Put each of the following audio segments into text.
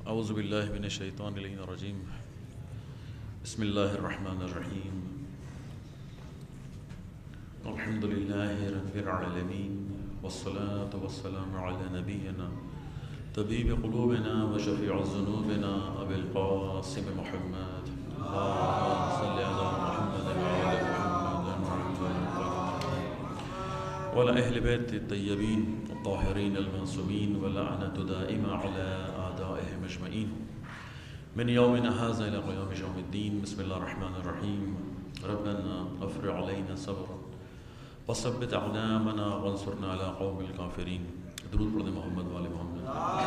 اعوذ باللہ من الشیطان الرجیم بسم اللہ الرحمن الرحیم الحمد للہ رب العالمین والصلاة والسلام علی نبینا طبیب قلوبنا وشفیع ذنوبنا ابی القاسم محمد اللہم صلی علی محمد وعلی محمد وعلی اہل بیت الطیبین الطاہرین المعصومین ولعنۃ دائمہ علی اعدائہم اجمعین من یومنا ھذا الی قیام یوم الدین. بسم اللہ الرحمن الرحیم. ربنا افرغ علینا صبرا وثبت اقدامنا وانصرنا علی قوم الکافرین. درود پڑھ دیں محمد والے محمد.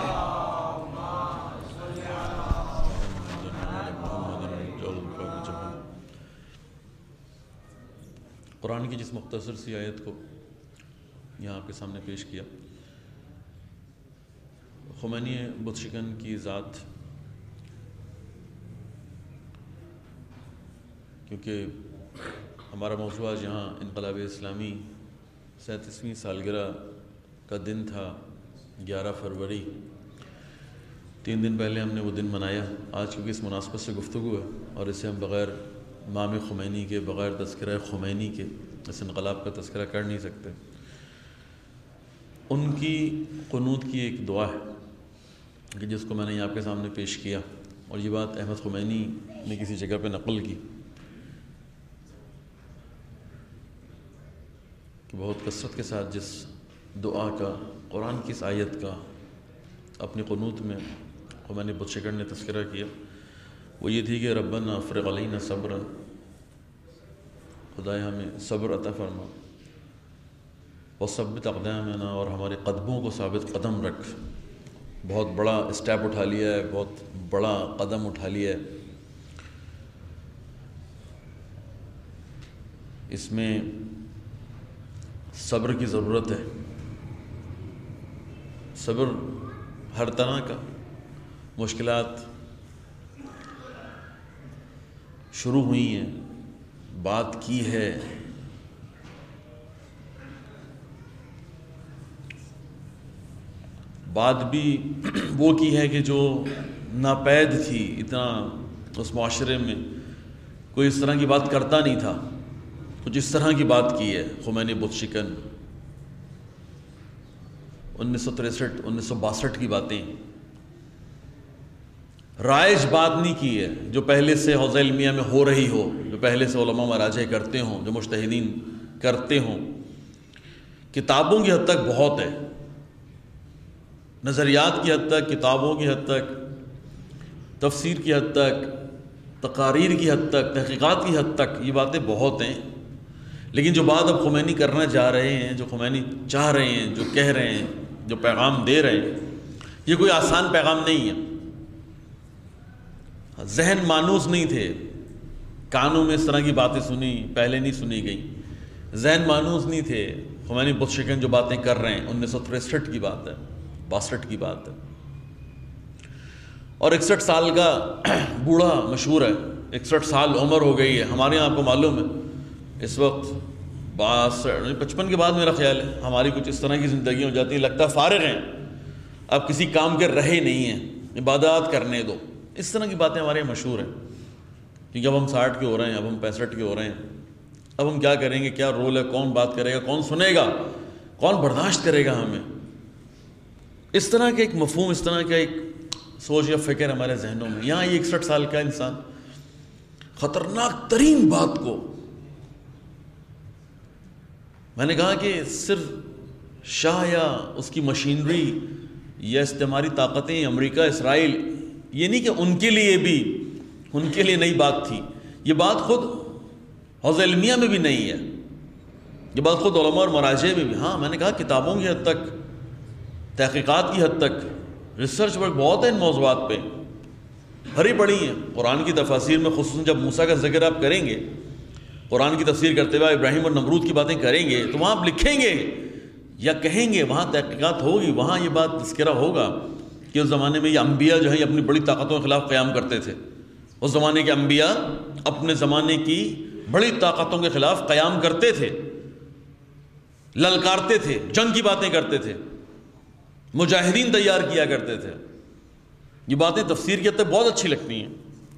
قرآن کی جس مختصر سی آیت کو یہاں آپ کے سامنے پیش کیا، خمینی بت شکن کی ذات، کیونکہ ہمارا موضوع آج یہاں انقلاب اسلامی 37ویں سالگرہ کا دن تھا، 11 فروری. 3 دن پہلے ہم نے وہ دن منایا. آج کیونکہ اس مناسبت سے گفتگو ہے اور اسے ہم بغیر امام خمینی کے، بغیر تذکرہ خمینی کے اس انقلاب کا تذکرہ کر نہیں سکتے. ان کی قنوت کی ایک دعا ہے کہ جس کو میں نے آپ کے سامنے پیش کیا، اور یہ بات احمد خمینی نے کسی جگہ پہ نقل کی کہ بہت کثرت کے ساتھ جس دعا کا، قرآن کی اس آیت کا اپنی قنوت میں خمینی بت شکن نے تذکرہ کیا، وہ یہ تھی کہ ربنا افرغ علینا صبرا، خدایا ہمیں صبر عطا فرما، وثبت اقدامنا، اور ہمارے قدموں کو ثابت قدم رکھ. بہت بڑا اسٹیپ اٹھا لیا ہے، بہت بڑا قدم اٹھا لیا ہے. اس میں صبر کی ضرورت ہے. صبر ہر طرح کا، مشکلات شروع ہوئی ہیں، بات کی ہے، بات بھی وہ کی ہے کہ جو ناپید تھی. اتنا اس معاشرے میں کوئی اس طرح کی بات کرتا نہیں تھا. کچھ اس طرح کی بات کی ہے خمینی بت شکن. 1963 1962 کی باتیں، رائج بات نہیں کی ہے جو پہلے سے حوزہ علمیہ میں ہو رہی ہو، جو پہلے سے علماء مراجع کرتے ہوں، جو مجتہدین کرتے ہوں. کتابوں کی حد تک بہت ہے، نظریات کی حد تک، کتابوں کی حد تک، تفسیر کی حد تک، تقاریر کی حد تک، تحقیقات کی حد تک یہ باتیں بہت ہیں. لیکن جو بات اب خمینی کرنا چاہ رہے ہیں، جو خمینی چاہ رہے ہیں، جو کہہ رہے ہیں، جو پیغام دے رہے ہیں، یہ کوئی آسان پیغام نہیں ہے. ذہن مانوس نہیں تھے، کانوں میں اس طرح کی باتیں سنی، پہلے نہیں سنی گئی. ذہن مانوس نہیں تھے. خمینی بت شکن جو باتیں کر رہے ہیں 1963 کی بات ہے، 62 کی بات ہے. اور 61 سال کا بوڑھا مشہور ہے، 61 سال عمر ہو گئی ہے. ہمارے یہاں آپ کو معلوم ہے اس وقت 55 کے بعد میرا خیال ہے ہماری کچھ اس طرح کی زندگی ہو جاتی ہے، لگتا ہے فارغ ہیں، اب کسی کام کے رہے نہیں ہیں، عبادات کرنے دو. اس طرح کی باتیں ہمارے یہاں مشہور ہیں. کیونکہ اب ہم 60 کے ہو رہے ہیں، اب ہم 65 کے ہو رہے ہیں، اب ہم کیا کریں گے، کیا رول ہے، کون بات کرے گا، کون سنے گا، کون برداشت کرے گا ہمیں. اس طرح کا ایک مفہوم، اس طرح کا ایک سوچ یا فکر ہمارے ذہنوں میں. یہاں یہ 61 سال کا انسان خطرناک ترین بات کو، میں نے کہا کہ صرف شاہ یا اس کی مشینری یا استعماری طاقتیں، امریکہ، اسرائیل، یہ نہیں کہ ان کے لیے بھی، ان کے لیے نئی بات تھی. یہ بات خود حوزہ علمیہ میں بھی نہیں ہے، یہ بات خود علماء اور مراجع میں بھی. ہاں میں نے کہا کتابوں کی حد تک، تحقیقات کی حد تک، ریسرچ ورک بہت ہے ان موضوعات پہ، بھری پڑی ہیں. قرآن کی تفاسیر میں خصوصاً جب موسیٰ کا ذکر آپ کریں گے، قرآن کی تفسیر کرتے ہوئے ابراہیم اور نمرود کی باتیں کریں گے، تو وہاں آپ لکھیں گے یا کہیں گے، وہاں تحقیقات ہوگی، وہاں یہ بات تذکرہ ہوگا کہ اس زمانے میں یہ انبیاء جو ہیں یہ اپنی بڑی طاقتوں کے خلاف قیام کرتے تھے. اس زمانے کے انبیاء اپنے زمانے کی بڑی طاقتوں کے خلاف قیام کرتے تھے، للکارتے تھے، جنگ کی باتیں کرتے تھے، مجاہدین تیار کیا کرتے تھے. یہ باتیں تفسیر کی حد تک بہت اچھی لگتی ہیں،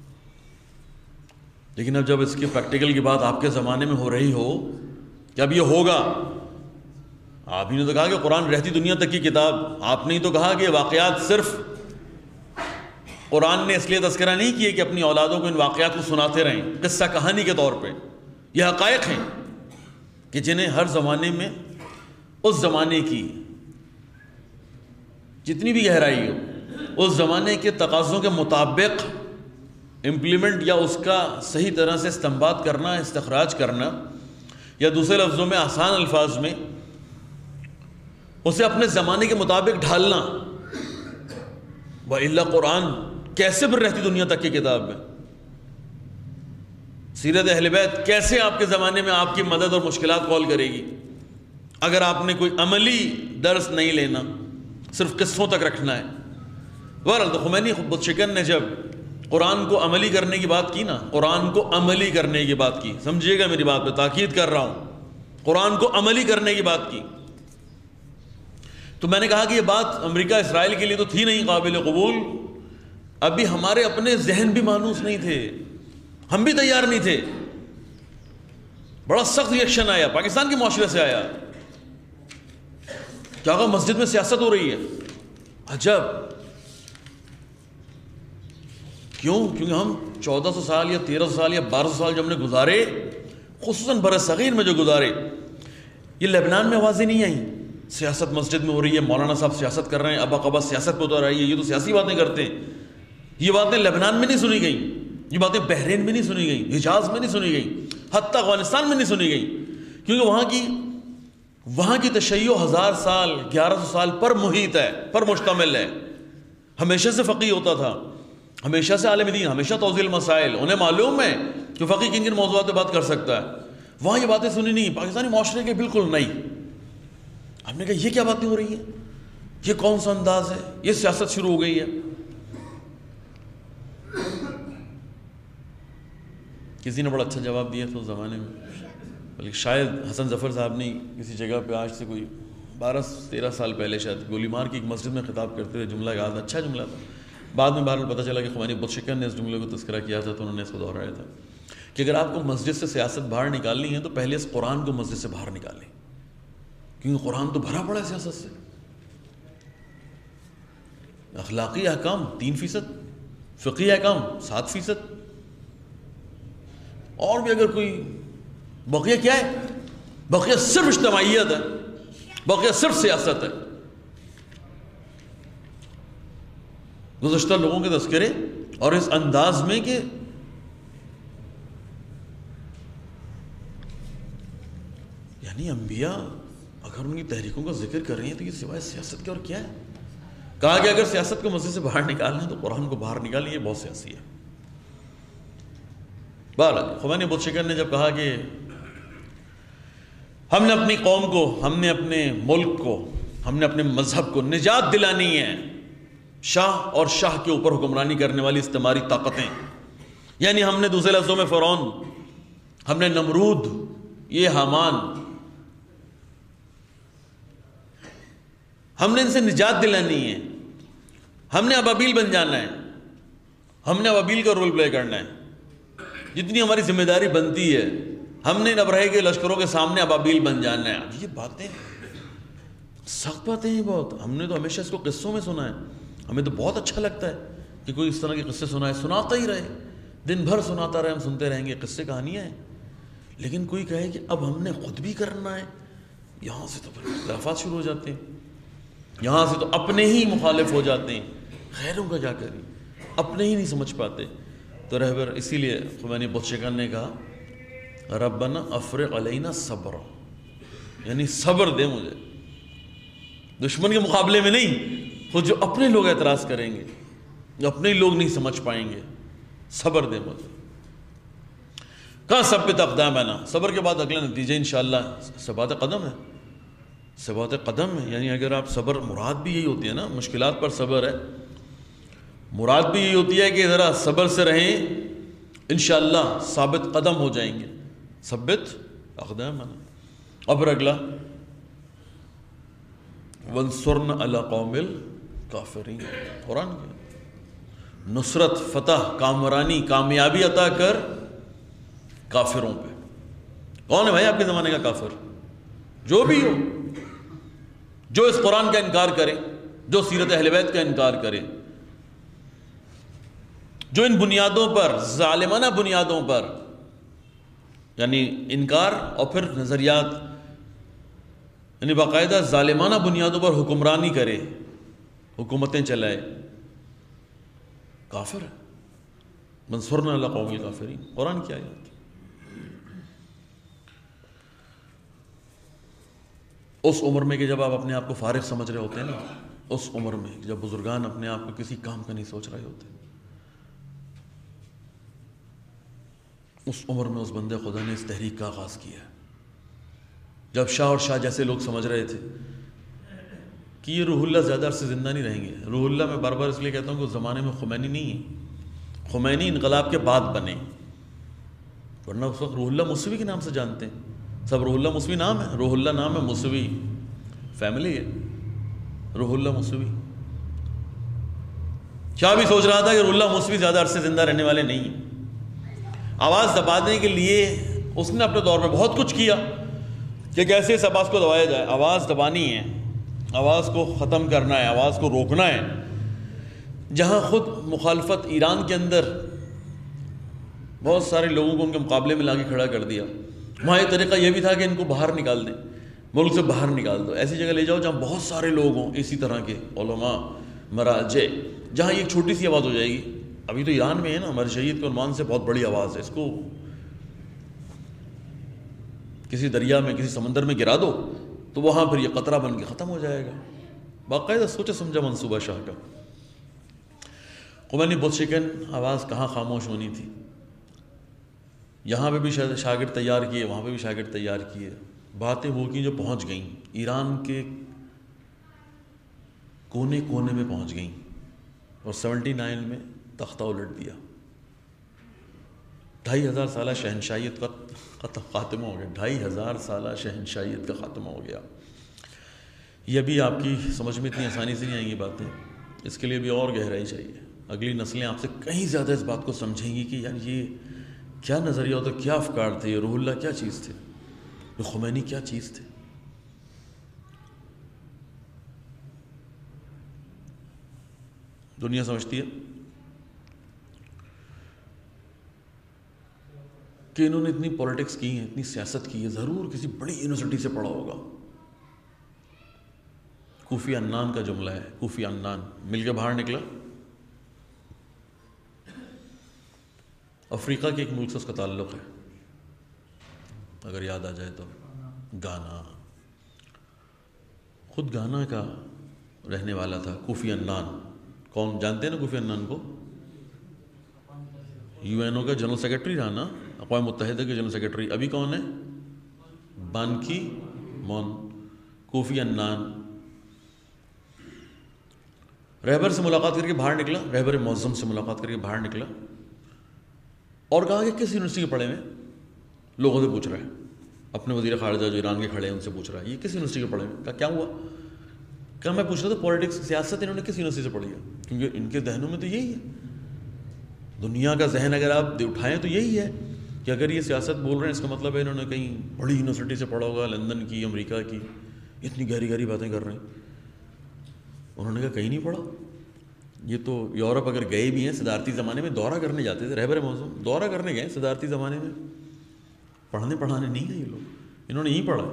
لیکن اب جب اس کے پریکٹیکل کی بات آپ کے زمانے میں ہو رہی ہو کہ اب یہ ہوگا، آپ ہی نے تو کہا کہ قرآن رہتی دنیا تک کی کتاب، آپ نے ہی تو کہا کہ واقعات صرف قرآن نے اس لیے تذکرہ نہیں کیے کہ اپنی اولادوں کو ان واقعات کو سناتے رہیں قصہ کہانی کے طور پہ، یہ حقائق ہیں کہ جنہیں ہر زمانے میں اس زمانے کی جتنی بھی گہرائی ہو اس زمانے کے تقاضوں کے مطابق امپلیمنٹ یا اس کا صحیح طرح سے استنباط کرنا، استخراج کرنا، یا دوسرے لفظوں میں آسان الفاظ میں اسے اپنے زمانے کے مطابق ڈھالنا۔ وَإِلَّا قرآن کیسے پھر رہتی دنیا تک کی کتاب میں؟ سیرت اہل بیت کیسے آپ کے زمانے میں آپ کی مدد اور مشکلات کال کرے گی اگر آپ نے کوئی عملی درس نہیں لینا، صرف قصوں تک رکھنا ہے؟ بہرحال تو خمینی بت شکن نے جب قرآن کو عملی کرنے کی بات کی نا، قرآن کو عملی کرنے کی بات کی، سمجھیے گا میری بات پہ تاکید کر رہا ہوں، قرآن کو عملی کرنے کی بات کی، تو میں نے کہا کہ یہ بات امریکہ اسرائیل کے لیے تو تھی نہیں قابل قبول، ابھی ہمارے اپنے ذہن بھی مانوس نہیں تھے، ہم بھی تیار نہیں تھے، بڑا سخت ریئیکشن آیا، پاکستان کے معاشرے سے آیا، کیا کہا مسجد میں سیاست ہو رہی ہے؟ عجب، کیوں؟ کیونکہ ہم 1400 سال یا 1300 سال یا 1200 سال جو ہم نے گزارے، خصوصاً بر صغیر میں جو گزارے، یہ لبنان میں آوازیں نہیں آئیں، سیاست مسجد میں ہو رہی ہے، مولانا صاحب سیاست کر رہے ہیں، ابا قبا سیاست پہ اتر رہی ہے، یہ تو سیاسی باتیں کرتے ہیں، یہ باتیں لبنان میں نہیں سنی گئیں، یہ باتیں بحرین میں نہیں سنی گئیں، حجاز میں نہیں سنی گئیں، حتیٰ افغانستان میں نہیں سنی گئیں، کیونکہ وہاں کی تشیع 1000 سال 1100 سال پر محیط ہے، پر مشتمل ہے، ہمیشہ سے فقیہ ہوتا تھا، ہمیشہ سے عالم دین، ہمیشہ توضیح المسائل، انہیں معلوم ہے کہ فقیہ کن کن موضوعات پہ بات کر سکتا ہے، وہاں یہ باتیں سنی نہیں، پاکستانی معاشرے کے بالکل نہیں۔ ہم نے کہا یہ کیا باتیں ہو رہی ہیں، یہ کون سا انداز ہے، یہ سیاست شروع ہو گئی ہے۔ کسی نے بڑا اچھا جواب دیا تھا اس زمانے میں، بلکہ شاید حسن ظفر صاحب نے کسی جگہ پہ آج سے کوئی 12-13 سال پہلے شاید گولی مار کی ایک مسجد میں خطاب کرتے ہوئے جملہ کہا تھا، اچھا جملہ تھا، بعد میں بہرحال پتہ چلا کہ خمینی بت شکن نے اس جملے کو تذکرہ کیا تھا تو انہوں نے اس کو دہرایا تھا کہ اگر آپ کو مسجد سے سیاست باہر نکالنی ہے تو پہلے اس قرآن کو مسجد سے باہر نکالیں، کیونکہ قرآن تو بھرا پڑا ہے سیاست سے۔ اخلاقی احکام 3%، فقہی احکام 7%، اور بھی اگر کوئی بقیہ کیا ہے، بقیہ صرف اجتماعیت ہے، بقیہ صرف سیاست ہے۔ گزشتہ لوگوں کے تذکرے اور اس انداز میں کہ یعنی انبیاء اگر ان کی تحریکوں کا ذکر کر رہی ہیں تو یہ سوائے سیاست کے اور کیا ہے؟ کہا کہ اگر سیاست کو مسجد سے باہر نکالنا ہے تو قرآن کو باہر نکالیں، یہ بہت سیاسی ہے۔ بہرحال خمینی بت شکن نے جب کہا کہ ہم نے اپنی قوم کو، ہم نے اپنے ملک کو، ہم نے اپنے مذہب کو نجات دلانی ہے شاہ اور شاہ کے اوپر حکمرانی کرنے والی استعماری طاقتیں، یعنی ہم نے دوسرے لفظوں میں فرعون، ہم نے نمرود، یہ حامان، ہم نے ان سے نجات دلانی ہے، ہم نے ابابیل بن جانا ہے، ہم نے ابابیل کا رول پلے کرنا ہے، جتنی ہماری ذمہ داری بنتی ہے ہم نے ابرہے کے لشکروں کے سامنے ابابیل بن جانا ہے۔ یہ باتیں سخت باتیں ہیں بہت، ہم نے تو ہمیشہ اس کو قصوں میں سنا ہے، ہمیں تو بہت اچھا لگتا ہے کہ کوئی اس طرح کے قصے سنائے، سناتا ہی رہے، دن بھر سناتا رہے، ہم سنتے رہیں گے، قصے کہانیاں ہیں، لیکن کوئی کہے کہ اب ہم نے خود بھی کرنا ہے، یہاں سے تو پھر اختلافات شروع ہو جاتے ہیں، یہاں سے تو اپنے ہی مخالف ہو جاتے ہیں، غیروں کا کیا کریں، اپنے ہی نہیں سمجھ پاتے۔ تو رہبر اسی لیے خمینی بت شکن نے کہا ربنا افرغ علینا صبر، یعنی صبر دے مجھے، دشمن کے مقابلے میں نہیں، خود جو اپنے لوگ اعتراض کریں گے، جو اپنے لوگ نہیں سمجھ پائیں گے، صبر دے مجھے۔ کہاں ثبت اقدامنا، صبر کے بعد اگلا نتیجہ انشاءاللہ ثبات قدم ہے، ثبات قدم ہے، یعنی اگر آپ صبر، مراد بھی یہی ہوتی ہے نا، مشکلات پر صبر ہے، مراد بھی یہی ہوتی ہے کہ ذرا صبر سے رہیں، انشاءاللہ ثابت قدم ہو جائیں گے، ثبت اقدامنا۔ اب اگلا وانصرنا علی قوم الکافرین، قرآن کے نصرت، فتح، کامرانی، کامیابی عطا کر کافروں پہ۔ کون ہے بھائی آپ کے زمانے کا کافر؟ جو بھی ہو، جو اس قرآن کا انکار کرے، جو سیرت اہل بیت کا انکار کرے، جو ان بنیادوں پر، ظالمانہ بنیادوں پر، یعنی انکار اور پھر نظریات، یعنی باقاعدہ ظالمانہ بنیادوں پر حکمرانی کرے، حکومتیں چلائے، کافر ہے۔ منصورنا علی القوم الکافرین، قرآن کی آیات۔ اس عمر میں کہ جب آپ اپنے آپ کو فارغ سمجھ رہے ہوتے ہیں نا، اس عمر میں جب بزرگان اپنے آپ کو کسی کام کا نہیں سوچ رہے ہوتے، اس عمر میں اس بندے خدا نے اس تحریک کا آغاز کیا۔ جب شاہ اور شاہ جیسے لوگ سمجھ رہے تھے کہ یہ روح اللہ زیادہ عرصے زندہ نہیں رہیں گے۔ روح اللہ میں بار بار اس لیے کہتا ہوں کہ اس زمانے میں خمینی نہیں ہے، خمینی انقلاب کے بعد بنے، ورنہ اس وقت روح اللہ موسوی کے نام سے جانتے ہیں سب۔ روح اللہ موسوی نام ہے، روح اللہ نام ہے، موسوی فیملی ہے، روح اللہ موسوی۔ شاہ بھی سوچ رہا تھا کہ روح اللہ موسوی زیادہ عرصے زندہ رہنے والے نہیں ہیں۔ آواز دبانے کے لیے اس نے اپنے دور میں بہت کچھ کیا کہ کیسے اس آواز کو دبایا جائے۔ آواز دبانی ہے، آواز کو ختم کرنا ہے، آواز کو روکنا ہے۔ جہاں خود مخالفت ایران کے اندر بہت سارے لوگوں کو ان کے مقابلے میں لا کے کھڑا کر دیا، وہاں ایک طریقہ یہ بھی تھا کہ ان کو باہر نکال دیں، ملک سے باہر نکال دو، ایسی جگہ لے جاؤ جہاں بہت سارے لوگ ہوں اسی طرح کے علماء، مراجع، جہاں یہ ایک چھوٹی سی آواز ہو جائے گی۔ ابھی تو ایران میں ہے نا، مرجعیت کے عنوان سے بہت بڑی آواز ہے، اس کو کسی دریا میں، کسی سمندر میں گرا دو تو وہاں پھر یہ قطرہ بن کے ختم ہو جائے گا۔ باقاعدہ سوچا سمجھا منصوبہ شاہ کا۔ خمینی بت شکن آواز کہاں خاموش ہونی تھی، یہاں پہ بھی شاگرد تیار کیے، وہاں پہ بھی شاگرد تیار کیے، باتیں وہ کی جو پہنچ گئیں، ایران کے کونے کونے میں پہنچ گئیں، اور 79 میں تختہ الٹ دیا۔ 2500 سالہ شہنشاہیت کا خاتمہ ہو گیا، 2500 سالہ شہنشاہیت کا خاتمہ ہو گیا۔ یہ بھی آپ کی سمجھ میں اتنی آسانی سے نہیں آئیں گی باتیں، اس کے لیے بھی اور گہرائی چاہیے۔ اگلی نسلیں آپ سے کہیں زیادہ اس بات کو سمجھیں گی کہ یار یہ کیا نظریہ ہوتا، کیا افکار تھے، یہ روح اللہ کیا چیز تھے، یہ خمینی کیا چیز تھے۔ دنیا سمجھتی ہے کہ انہوں نے اتنی پولیٹکس کی ہے، اتنی سیاست کی ہے، ضرور کسی بڑی یونیورسٹی سے پڑھا ہوگا۔ کوفی عنان کا جملہ ہے، کوفی عنان مل کے باہر نکلا، افریقہ کے ایک ملک سے اس کا تعلق ہے، اگر یاد آ جائے تو گانا، خود گانا کا رہنے والا تھا کوفی عنان۔ کون جانتے ہیں نا کوفی عنان کو؟ UN کا جنرل سیکرٹری رہا نا، اقوام متحدہ کے جنرل سیکرٹری۔ ابھی کون ہے؟ بان کی مون۔ کوفی عنان رہبر سے ملاقات کر کے باہر نکلا، رہبر معظم سے ملاقات کر کے باہر نکلا اور کہا کہ کس یونیورسٹی کے پڑھے ہوئے؟ لوگوں سے پوچھ رہا ہے، اپنے وزیر خارجہ جو ایران کے کھڑے ہیں ان سے پوچھ رہا ہے یہ کس یونیورسٹی کے پڑھے ہوئے؟ کہا کیا ہوا؟ کہا میں پوچھ رہا تھا پولیٹکس، سیاست انہوں نے کس یونیورسٹی سے پڑھی ہے؟ کیونکہ ان کے ذہنوں میں تو یہی ہے، دنیا کا ذہن اگر آپ اٹھائیں تو یہی ہے کہ اگر یہ سیاست بول رہے ہیں اس کا مطلب ہے انہوں نے کہیں بڑی یونیورسٹی سے پڑھا ہوگا، لندن کی، امریکہ کی، اتنی گہری گہری باتیں کر رہے ہیں۔ انہوں نے کہا کہیں نہیں پڑھا، یہ تو یورپ اگر گئے بھی ہیں صدارتی زمانے میں دورہ کرنے جاتے تھے، رہبر موضوع دورہ کرنے گئے صدارتی زمانے میں، پڑھنے پڑھانے نہیں گئے یہ لوگ، انہوں نے یہیں پڑھا۔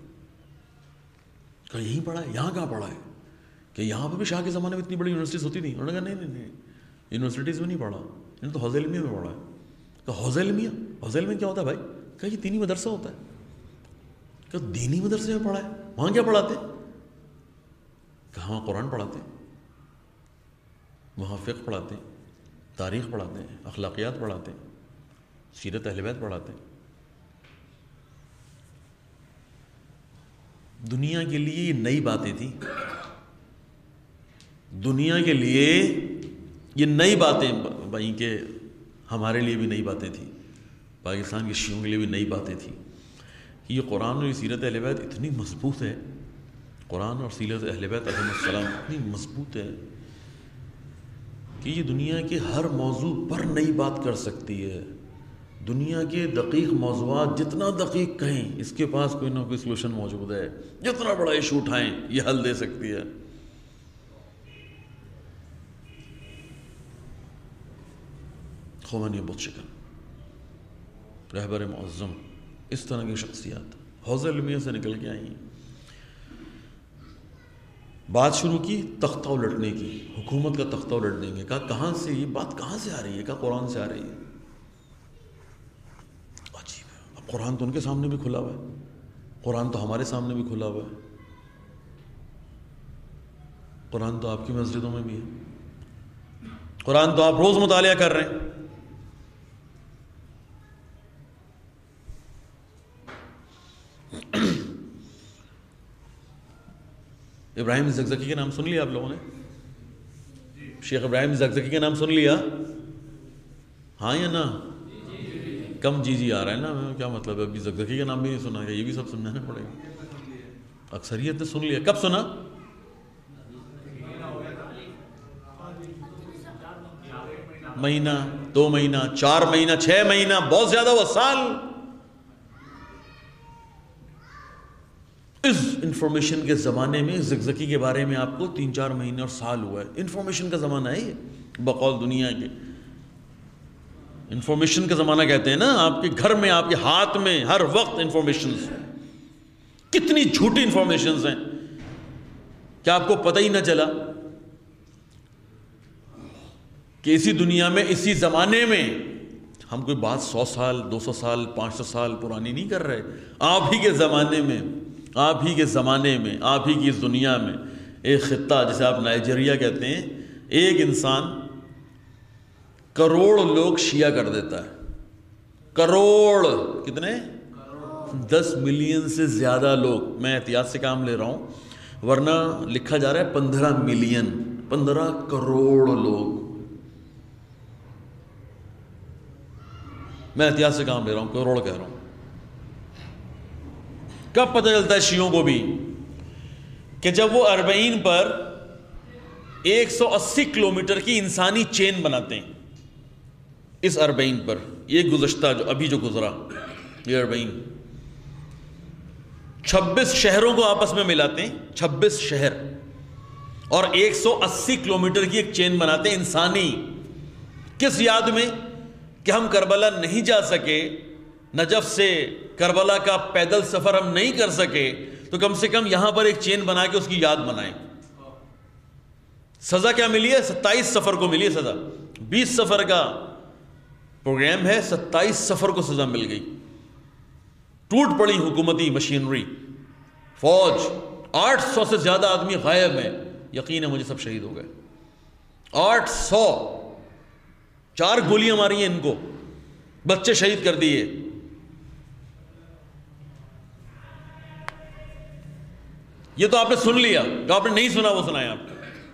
کہا یہیں پڑھا ہے؟ یہاں کہاں پڑھا ہے؟ کہ یہاں پہ بھی شاہ کے زمانے میں اتنی بڑی یونیورسٹیز ہوتی تھیں؟ انہوں نے کہا نہیں، یونیورسٹیز میں نہیں پڑھا، انہوں نے تو حوض علمیہ میں پڑھا ہے۔ کہا حوض علمیہ؟ حوض علمیہ کیا ہوتا ہے بھائی؟ کہا یہ دینی مدرسہ ہوتا ہے۔ کہا دینی مدرسے میں پڑھا ہے؟ وہاں کیا پڑھاتے؟ کہا وہاں قرآن پڑھاتے ہیں، وہاں فقہ پڑھاتے ہیں، تاریخ پڑھاتے ہیں، اخلاقیات پڑھاتے ہیں، سیرت اہل بیت پڑھاتے ہیں۔ دنیا کے لیے یہ نئی باتیں تھیں، دنیا کے لیے یہ نئی باتیں بھائی، کہ ہمارے لیے بھی نئی باتیں تھیں، پاکستان کے شیعوں کے لیے بھی نئی باتیں تھیں کہ یہ قرآن اور یہ سیرت اہل بیت اتنی مضبوط ہے، قرآن اور سیرت اہل بیت علیہم السلام اتنی مضبوط ہے کہ یہ دنیا کے ہر موضوع پر نئی بات کر سکتی ہے. دنیا کے دقیق موضوعات جتنا دقیق کہیں اس کے پاس کوئی نہ کوئی سلوشن موجود ہے. جتنا بڑا ایشو اٹھائیں یہ حل دے سکتی ہے. خمینی بت شکن رہبر معظم، اس طرح کی شخصیات حوض علمیہ سے نکل کے آئی ہیں. بات شروع کی تختہ الٹنے کی، حکومت کا تختہ الٹ دیں گے. کہا کہاں سے یہ بات کہاں سے آ رہی ہے؟ کہا قرآن سے آ رہی ہے. عجیب ہے. اب قرآن تو ان کے سامنے بھی کھلا ہوا ہے، قرآن تو ہمارے سامنے بھی کھلا ہوا ہے، قرآن تو آپ کی مسجدوں میں بھی ہے، قرآن تو آپ روز مطالعہ کر رہے ہیں. ابراہیم زکزکی کے نام سن لیا آپ لوگوں نے؟ شیخ ابراہیم زکزکی کے نام سن لیا؟ ہاں یا نا؟ کم جی آ رہا ہے نا. کیا مطلب ہے؟ ابھی زکزکی کا نام بھی نہیں سنا گیا، یہ بھی سب سننا پڑے گا. اکثریت نے سن لیا. کب سنا؟ مہینہ، 2 مہینہ، 4 مہینہ، 6 مہینہ، بہت زیادہ ہوا سال. اس انفارمیشن کے زمانے میں زکزکی کے بارے میں آپ کو 3-4 مہینے اور سال ہوا ہے. انفارمیشن کا زمانہ ہے یہ، بقول دنیا کے انفارمیشن کا زمانہ کہتے ہیں نا. آپ کے گھر میں، آپ کے ہاتھ میں ہر وقت انفارمیشنز. کتنی جھوٹی انفارمیشنز ہیں کیا آپ کو پتہ ہی نہ چلا کہ اسی دنیا میں، اسی زمانے میں ہم کوئی بات 100 سال 200 سال 500 سال پرانی نہیں کر رہے. آپ ہی کے زمانے میں، آپ ہی کے زمانے میں، آپ ہی کی اس دنیا میں ایک خطہ جسے آپ نائجیریا کہتے ہیں، ایک انسان کروڑ لوگ شیعہ کر دیتا ہے. کروڑ، کتنے؟ 10 ملین سے زیادہ لوگ. میں احتیاط سے کام لے رہا ہوں ورنہ لکھا جا رہا ہے 15 ملین، 15 کروڑ لوگ. میں احتیاط سے کام لے رہا ہوں، کروڑ کہہ رہا ہوں. کب پتہ چلتا ہے شیعوں کو بھی؟ کہ جب وہ اربعین پر 180 کلومیٹر کی انسانی چین بناتے ہیں. اس اربعین پر، یہ گزشتہ جو گزرا یہ اربعین، 26 شہروں کو آپس میں ملاتے ہیں، 26 شہر، اور 180 کلومیٹر کی ایک چین بناتے ہیں انسانی. کس یاد میں؟ کہ ہم کربلا نہیں جا سکے، نجف سے کربلا کا پیدل سفر ہم نہیں کر سکے، تو کم سے کم یہاں پر ایک چین بنا کے اس کی یاد بنائیں. سزا کیا ملی ہے؟ 27 سفر کو ملی ہے سزا. 20 سفر کا پروگرام ہے، 27 سفر کو سزا مل گئی. ٹوٹ پڑی حکومتی مشینری، فوج. 800 سے زیادہ آدمی غائب ہیں. یقین ہے مجھے سب شہید ہو گئے. 800. 4 گولیاں ماری ہیں ان کو، بچے شہید کر دیے. یہ تو آپ نے سن لیا، جو آپ نے نہیں سنا وہ سنایا آپ کو.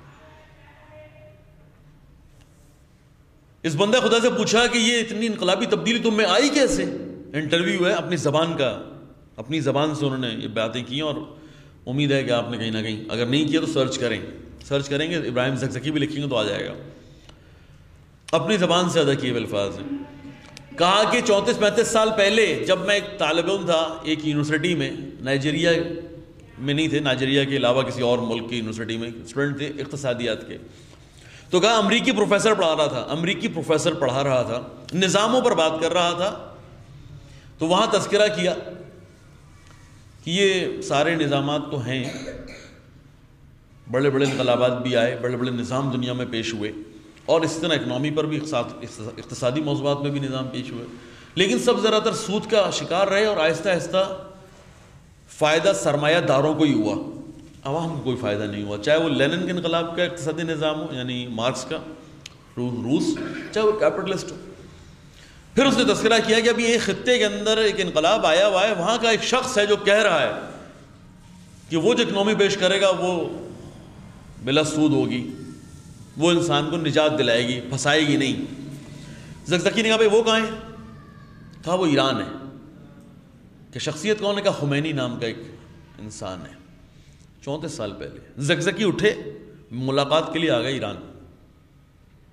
اس بندہ خدا سے پوچھا کہ یہ اتنی انقلابی تبدیلی تم میں آئی کیسے؟ انٹرویو ہے اپنی زبان کا، اپنی زبان سے انہوں نے یہ باتیں کی، اور امید ہے کہ آپ نے کہیں نہ کہیں، اگر نہیں کیا تو سرچ کریں گے، ابراہیم زکزکی بھی لکھیں گے تو آ جائے گا. اپنی زبان سے ادا کیے الفاظ ہیں. کہا کہ 34-35 سال پہلے جب میں ایک طالب علم تھا ایک یونیورسٹی میں، نائجیریا میں نہیں تھے، نائجیریا کے علاوہ کسی اور ملک کی یونیورسٹی میں اسٹوڈنٹ تھے اقتصادیات کے. تو کہا امریکی پروفیسر پڑھا رہا تھا، نظاموں پر بات کر رہا تھا. تو وہاں تذکرہ کیا کہ یہ سارے نظامات تو ہیں، بڑے بڑے انقلابات بھی آئے، بڑے بڑے نظام دنیا میں پیش ہوئے، اور اس طرح اکنامی پر بھی، اقتصادی موضوعات میں بھی نظام پیش ہوئے، لیکن سب زیادہ تر سود کا شکار رہے، اور آہستہ آہستہ فائدہ سرمایہ داروں کو ہی ہوا، عوام کو کوئی فائدہ نہیں ہوا. چاہے وہ لینن کے انقلاب کا اقتصادی نظام ہو، یعنی مارکس کا روس، چاہے وہ کیپٹلسٹ ہو. پھر اس نے تذکرہ کیا کہ ابھی ایک خطے کے اندر ایک انقلاب آیا ہوا ہے، وہاں کا ایک شخص ہے جو کہہ رہا ہے کہ وہ جو اکنامی پیش کرے گا وہ بلا سود ہوگی، وہ انسان کو نجات دلائے گی، پھنسائے گی نہیں. زکزکی نے کہا بھائی وہ کہاں ہے؟ کہا وہ ایران ہے. کہ شخصیت کون ہے؟ کہا خمینی نام کا ایک انسان ہے. 34 سال پہلے زکزکی اٹھے، ملاقات کے لیے آ گئے ایران.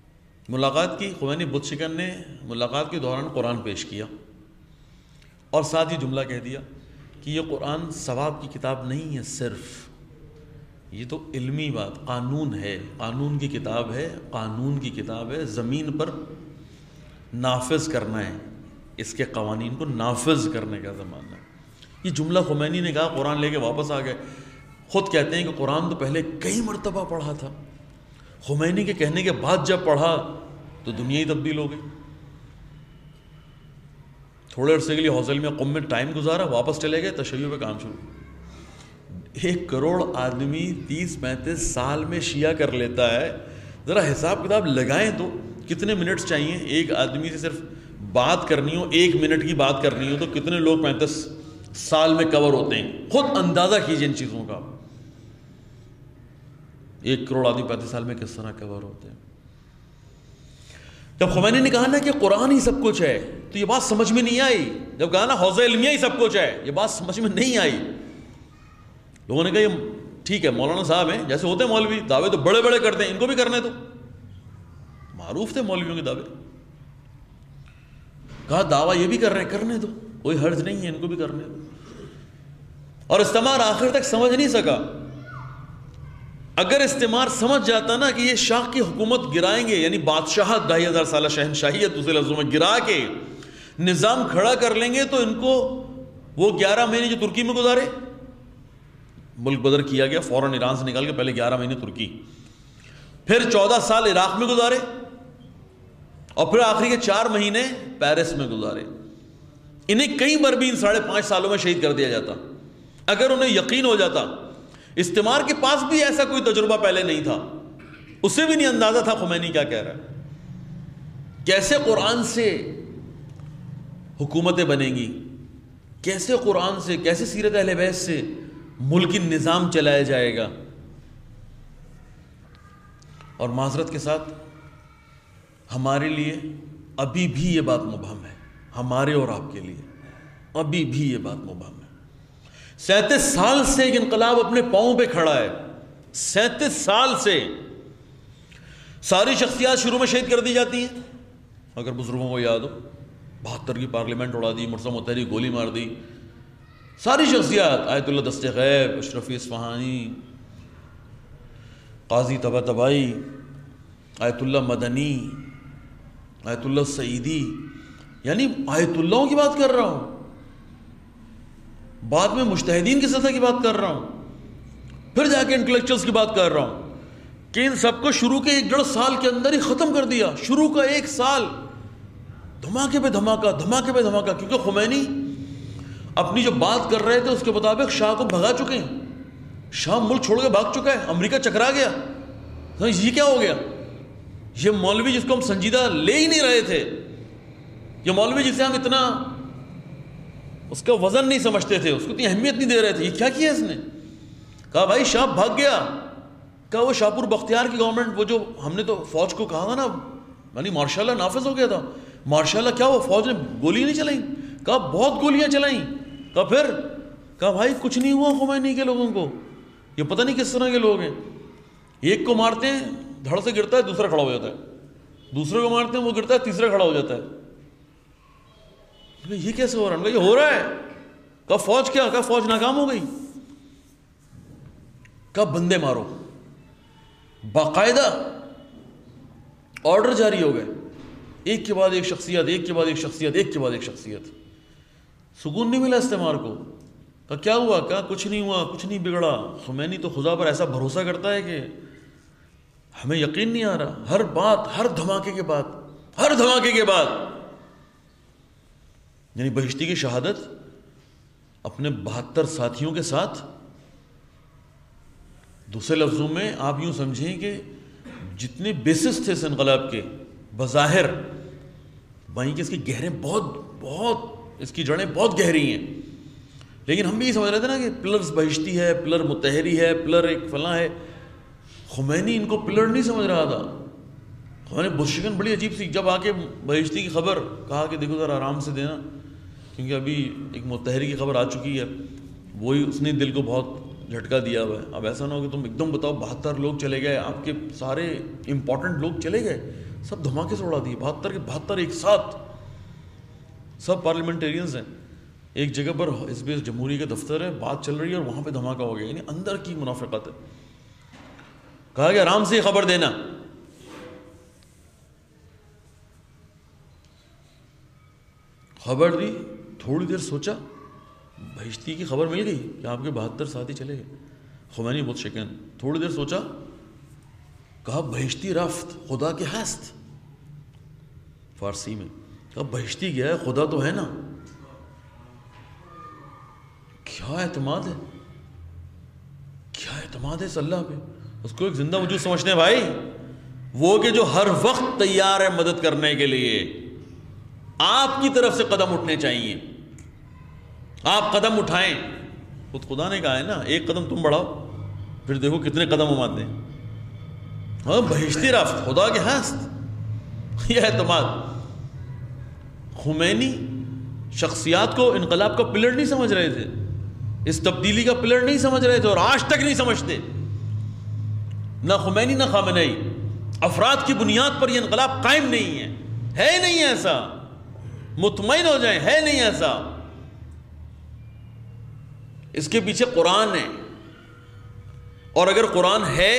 ملاقات کی خمینی بت شکن نے ملاقات کے دوران قرآن پیش کیا اور ساتھ ہی جملہ کہہ دیا کہ یہ قرآن ثواب کی کتاب نہیں ہے، صرف یہ تو علمی بات، قانون ہے، قانون کی کتاب ہے، قانون کی کتاب ہے، زمین پر نافذ کرنا ہے، اس کے قوانین کو نافذ کرنے کا زمانہ ہے۔ یہ جملہ خمینی نے کہا، قرآن لے کے واپس آ گئے۔ خود کہتے ہیں کہ قرآن تو پہلے کئی مرتبہ پڑھا تھا، خمینی کے کہنے کے بعد جب پڑھا تو دنیا ہی تبدیل ہو گئی۔ تھوڑے عرصے کے لیے حوصل میں قم میں ٹائم گزارا، واپس چلے گئے، تشیع پہ کام شروع۔ 1 کروڑ آدمی 30-35 سال میں شیعہ کر لیتا ہے، ذرا حساب کتاب لگائیں تو کتنے منٹس چاہیے ایک آدمی سے صرف بات کرنی ہو، 1 منٹ کی بات کرنی ہو تو کتنے لوگ 35 سال میں کور ہوتے ہیں؟ خود اندازہ کیجئے ان چیزوں کا۔ 1 کروڑ آدمی 35 سال میں کس طرح کور ہوتے ہیں؟ جب خمینی نے کہا نا کہ قرآن ہی سب کچھ ہے تو یہ بات سمجھ میں نہیں آئی۔ جب کہا نا حوزہ علمیہ ہی سب کچھ ہے، یہ بات سمجھ میں نہیں آئی۔ لوگوں نے کہا یہ ٹھیک ہے، مولانا صاحب ہیں، جیسے ہوتے ہیں مولوی، دعوے تو بڑے بڑے کرتے ہیں، ان کو بھی کرنے دو۔ معروف تھے مولویوں کے دعوے۔ کہا دعویٰ یہ بھی کر رہے ہیں، کرنے دو، کوئی حرج نہیں ہے، ان کو بھی کرنے دو۔ اور استعمار آخر تک سمجھ نہیں سکا۔ اگر استعمار سمجھ جاتا نا کہ یہ شاہ کی حکومت گرائیں گے، یعنی بادشاہت 2500 سالہ شہنشاہیت دوسرے لفظوں میں گرا کے نظام کھڑا کر لیں گے، تو ان کو وہ 11 مہینے جو ترکی میں گزارے، ملک بدر کیا گیا فوراً ایران سے نکال کے، پہلے 11 مہینے ترکی، پھر 14 سال عراق میں گزارے، اور پھر آخری کے 4 مہینے پیرس میں گزارے۔ انہیں کئی بار بھی ان 5.5 سالوں میں شہید کر دیا جاتا اگر انہیں یقین ہو جاتا۔ استعمار کے پاس بھی ایسا کوئی تجربہ پہلے نہیں تھا، اسے بھی نہیں اندازہ تھا خمینی کیا کہہ رہا ہے، کیسے قرآن سے حکومتیں بنیں گی، کیسے قرآن سے، کیسے سیرت اہل بیت سے ملکی نظام چلایا جائے گا۔ اور معذرت کے ساتھ ہمارے لیے ابھی بھی یہ بات مبہم ہے، ہمارے اور آپ کے لیے ابھی بھی یہ بات مبہم ہے۔ 37 سال سے ایک انقلاب اپنے پاؤں پہ کھڑا ہے، 37 سال سے ساری شخصیات شروع میں شہید کر دی جاتی ہیں۔ اگر بزرگوں کو یاد ہو، 72 کی پارلیمنٹ اڑا دی، مرزا متحری گولی مار دی، ساری شخصیات، آیت اللہ دست غیب، اشرفی اصفہانی، قاضی طباطبائی، آیت اللہ مدنی، آیت اللہ سعیدی، یعنی آیت اللہوں کی بات کر رہا ہوں، بعد میں مجتہدین کی سطح کی بات کر رہا ہوں، پھر جا کے انٹلیکچوئلز کی بات کر رہا ہوں، کہ ان سب کو شروع کے 1.5 سال کے اندر ہی ختم کر دیا۔ شروع کا 1 سال دھماکے پہ دھماکہ، دھماکے پہ دھماکہ، کیونکہ خمینی اپنی جو بات کر رہے تھے اس کے مطابق شاہ کو بھگا چکے ہیں، شاہ ملک چھوڑ کے بھاگ چکا ہے، امریکہ چکرا گیا۔ یہ کیا ہو گیا؟ یہ مولوی جس کو ہم سنجیدہ لے ہی نہیں رہے تھے، یہ مولوی جسے ہم اتنا اس کا وزن نہیں سمجھتے تھے، اس کو اتنی اہمیت نہیں دے رہے تھے، یہ کیا کیا اس نے؟ کہا بھائی شاہ بھاگ گیا۔ کہا وہ شاہپور بختیار کی گورنمنٹ، وہ جو ہم نے تو فوج کو کہا تھا نا، یعنی مارشاء اللہ نافذ ہو گیا تھا، مارشاء اللہ کیا وہ فوج نے گولی نہیں چلائیں؟ کہا بہت گولیاں چلائیں۔ کہا پھر؟ کہا بھائی کچھ نہیں ہوا خمینی کے لوگوں کو، یہ پتہ نہیں کس طرح کے لوگ ہیں، ایک کو مارتے ہیں دھڑ سے گرتا ہے، دوسرا کھڑا ہو جاتا ہے، دوسرے کو مارتے ہیں وہ گرتا ہے، تیسرا کھڑا ہو جاتا ہے۔ یہ کیسے ہو رہا ہے؟ یہ ہو رہا ہے۔ کہا فوج کیا؟ کہا فوج ناکام ہو گئی۔ کہا بندے مارو، باقاعدہ آرڈر جاری ہو گئے، ایک کے بعد ایک شخصیت، ایک کے بعد ایک شخصیت، ایک کے بعد ایک شخصیت۔ سکون نہیں ملا استعمار کو۔ کہا کیا ہوا؟ کہا کچھ نہیں ہوا، کچھ نہیں بگڑا۔ خمینی تو خدا پر ایسا بھروسہ کرتا ہے کہ ہمیں یقین نہیں آ رہا، ہر بات، ہر دھماکے کے بعد، ہر دھماکے کے بعد، یعنی بہشتی کی شہادت اپنے 72 ساتھیوں کے ساتھ، دوسرے لفظوں میں آپ یوں سمجھیں کہ جتنے بیسس تھے اس انقلاب کے بظاہر، وہیں کہ اس کی گہریں بہت اس کی جڑیں بہت گہری ہیں، لیکن ہم بھی یہ سمجھ رہے تھے نا کہ پلرز بہشتی ہے، پلر متحری ہے، پلر ایک فلاں ہے۔ خمینی ان کو پلر نہیں سمجھ رہا تھا۔ خمینی بشکن بڑی عجیب سی، جب آ کے بہشتی کی خبر، کہا کہ دیکھو ذرا آرام سے دینا، کیونکہ ابھی ایک متحری کی خبر آ چکی ہے، وہی اس نے دل کو بہت جھٹکا دیا ہوا ہے۔ اب ایسا نہ ہو کہ تم ایک دم بتاؤ 72 لوگ چلے گئے، آپ کے سارے امپورٹنٹ لوگ چلے گئے، سب دھماکے سے اڑا دیے، 72 کے 72 ایک ساتھ، سب پارلیمنٹیرینز ہیں، ایک جگہ پر حزب جمہوری کا دفتر ہے، بات چل رہی ہے اور وہاں پہ دھماکہ ہو گیا، یعنی اندر کی منافقت ہے۔ کہا کہ آرام سے خبر دینا، خبر دی، تھوڑی دیر سوچا، بہشتی کی خبر مل گئی کہ آپ کے 72 ساتھی چلے گئے۔ خمینی بہت شکن، تھوڑی دیر سوچا، کہا بہشتی رفت خدا کے ہست، فارسی میں کہا بہشتی گیا ہے، خدا تو ہے نا۔ کیا اعتماد ہے، کیا اعتماد ہے اس اللہ پہ، اس کو ایک زندہ وجود سمجھتے ہیں بھائی، وہ کہ جو ہر وقت تیار ہے مدد کرنے کے لیے۔ آپ کی طرف سے قدم اٹھنے چاہیے، آپ قدم اٹھائیں، خود خدا نے کہا ہے نا ایک قدم تم بڑھاؤ پھر دیکھو کتنے قدم ہم آتے ہیں۔ ہاں بہشتی رفت خدا کے ہست، یہ اعتماد۔ خمینی شخصیات کو انقلاب کا پلر نہیں سمجھ رہے تھے، اس تبدیلی کا پلر نہیں سمجھ رہے تھے، اور آج تک نہیں سمجھتے، نہ خمینی نہ خامنئی۔ افراد کی بنیاد پر یہ انقلاب قائم نہیں ہے نہیں ایسا، مطمئن ہو جائیں، ہے نہیں ایسا۔ اس کے پیچھے قرآن ہے، اور اگر قرآن ہے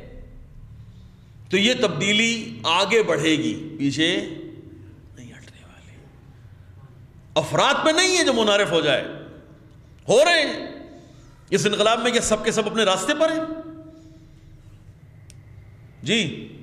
تو یہ تبدیلی آگے بڑھے گی، پیچھے نہیں ہٹنے والی۔ افراد پہ نہیں ہے جو منحرف ہو جائے، ہو رہے ہیں اس انقلاب میں، کہ سب کے سب اپنے راستے پر ہیں جی،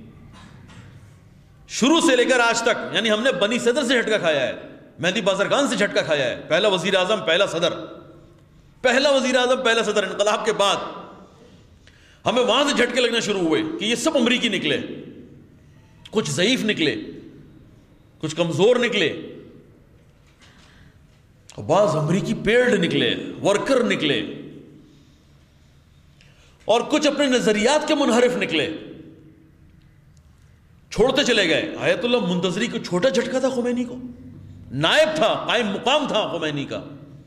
شروع سے لے کر آج تک۔ یعنی ہم نے بنی صدر سے جھٹکا کھایا ہے، مہدی بازرگان سے جھٹکا کھایا ہے، پہلا وزیر اعظم پہلا صدر، پہلا وزیر اعظم پہلا صدر۔ انقلاب کے بعد ہمیں وہاں سے جھٹکے لگنا شروع ہوئے کہ یہ سب امریکی نکلے، کچھ ضعیف نکلے، کچھ کمزور نکلے، اور بعض امریکی پیڑ نکلے، ورکر نکلے، اور کچھ اپنے نظریات کے منحرف نکلے، چھوڑتے چلے گئے۔ آیت اللہ منتظری کو چھوٹا جھٹکا تھا، خمینی کو نائب تھا، قائم مقام تھا خمینی کا،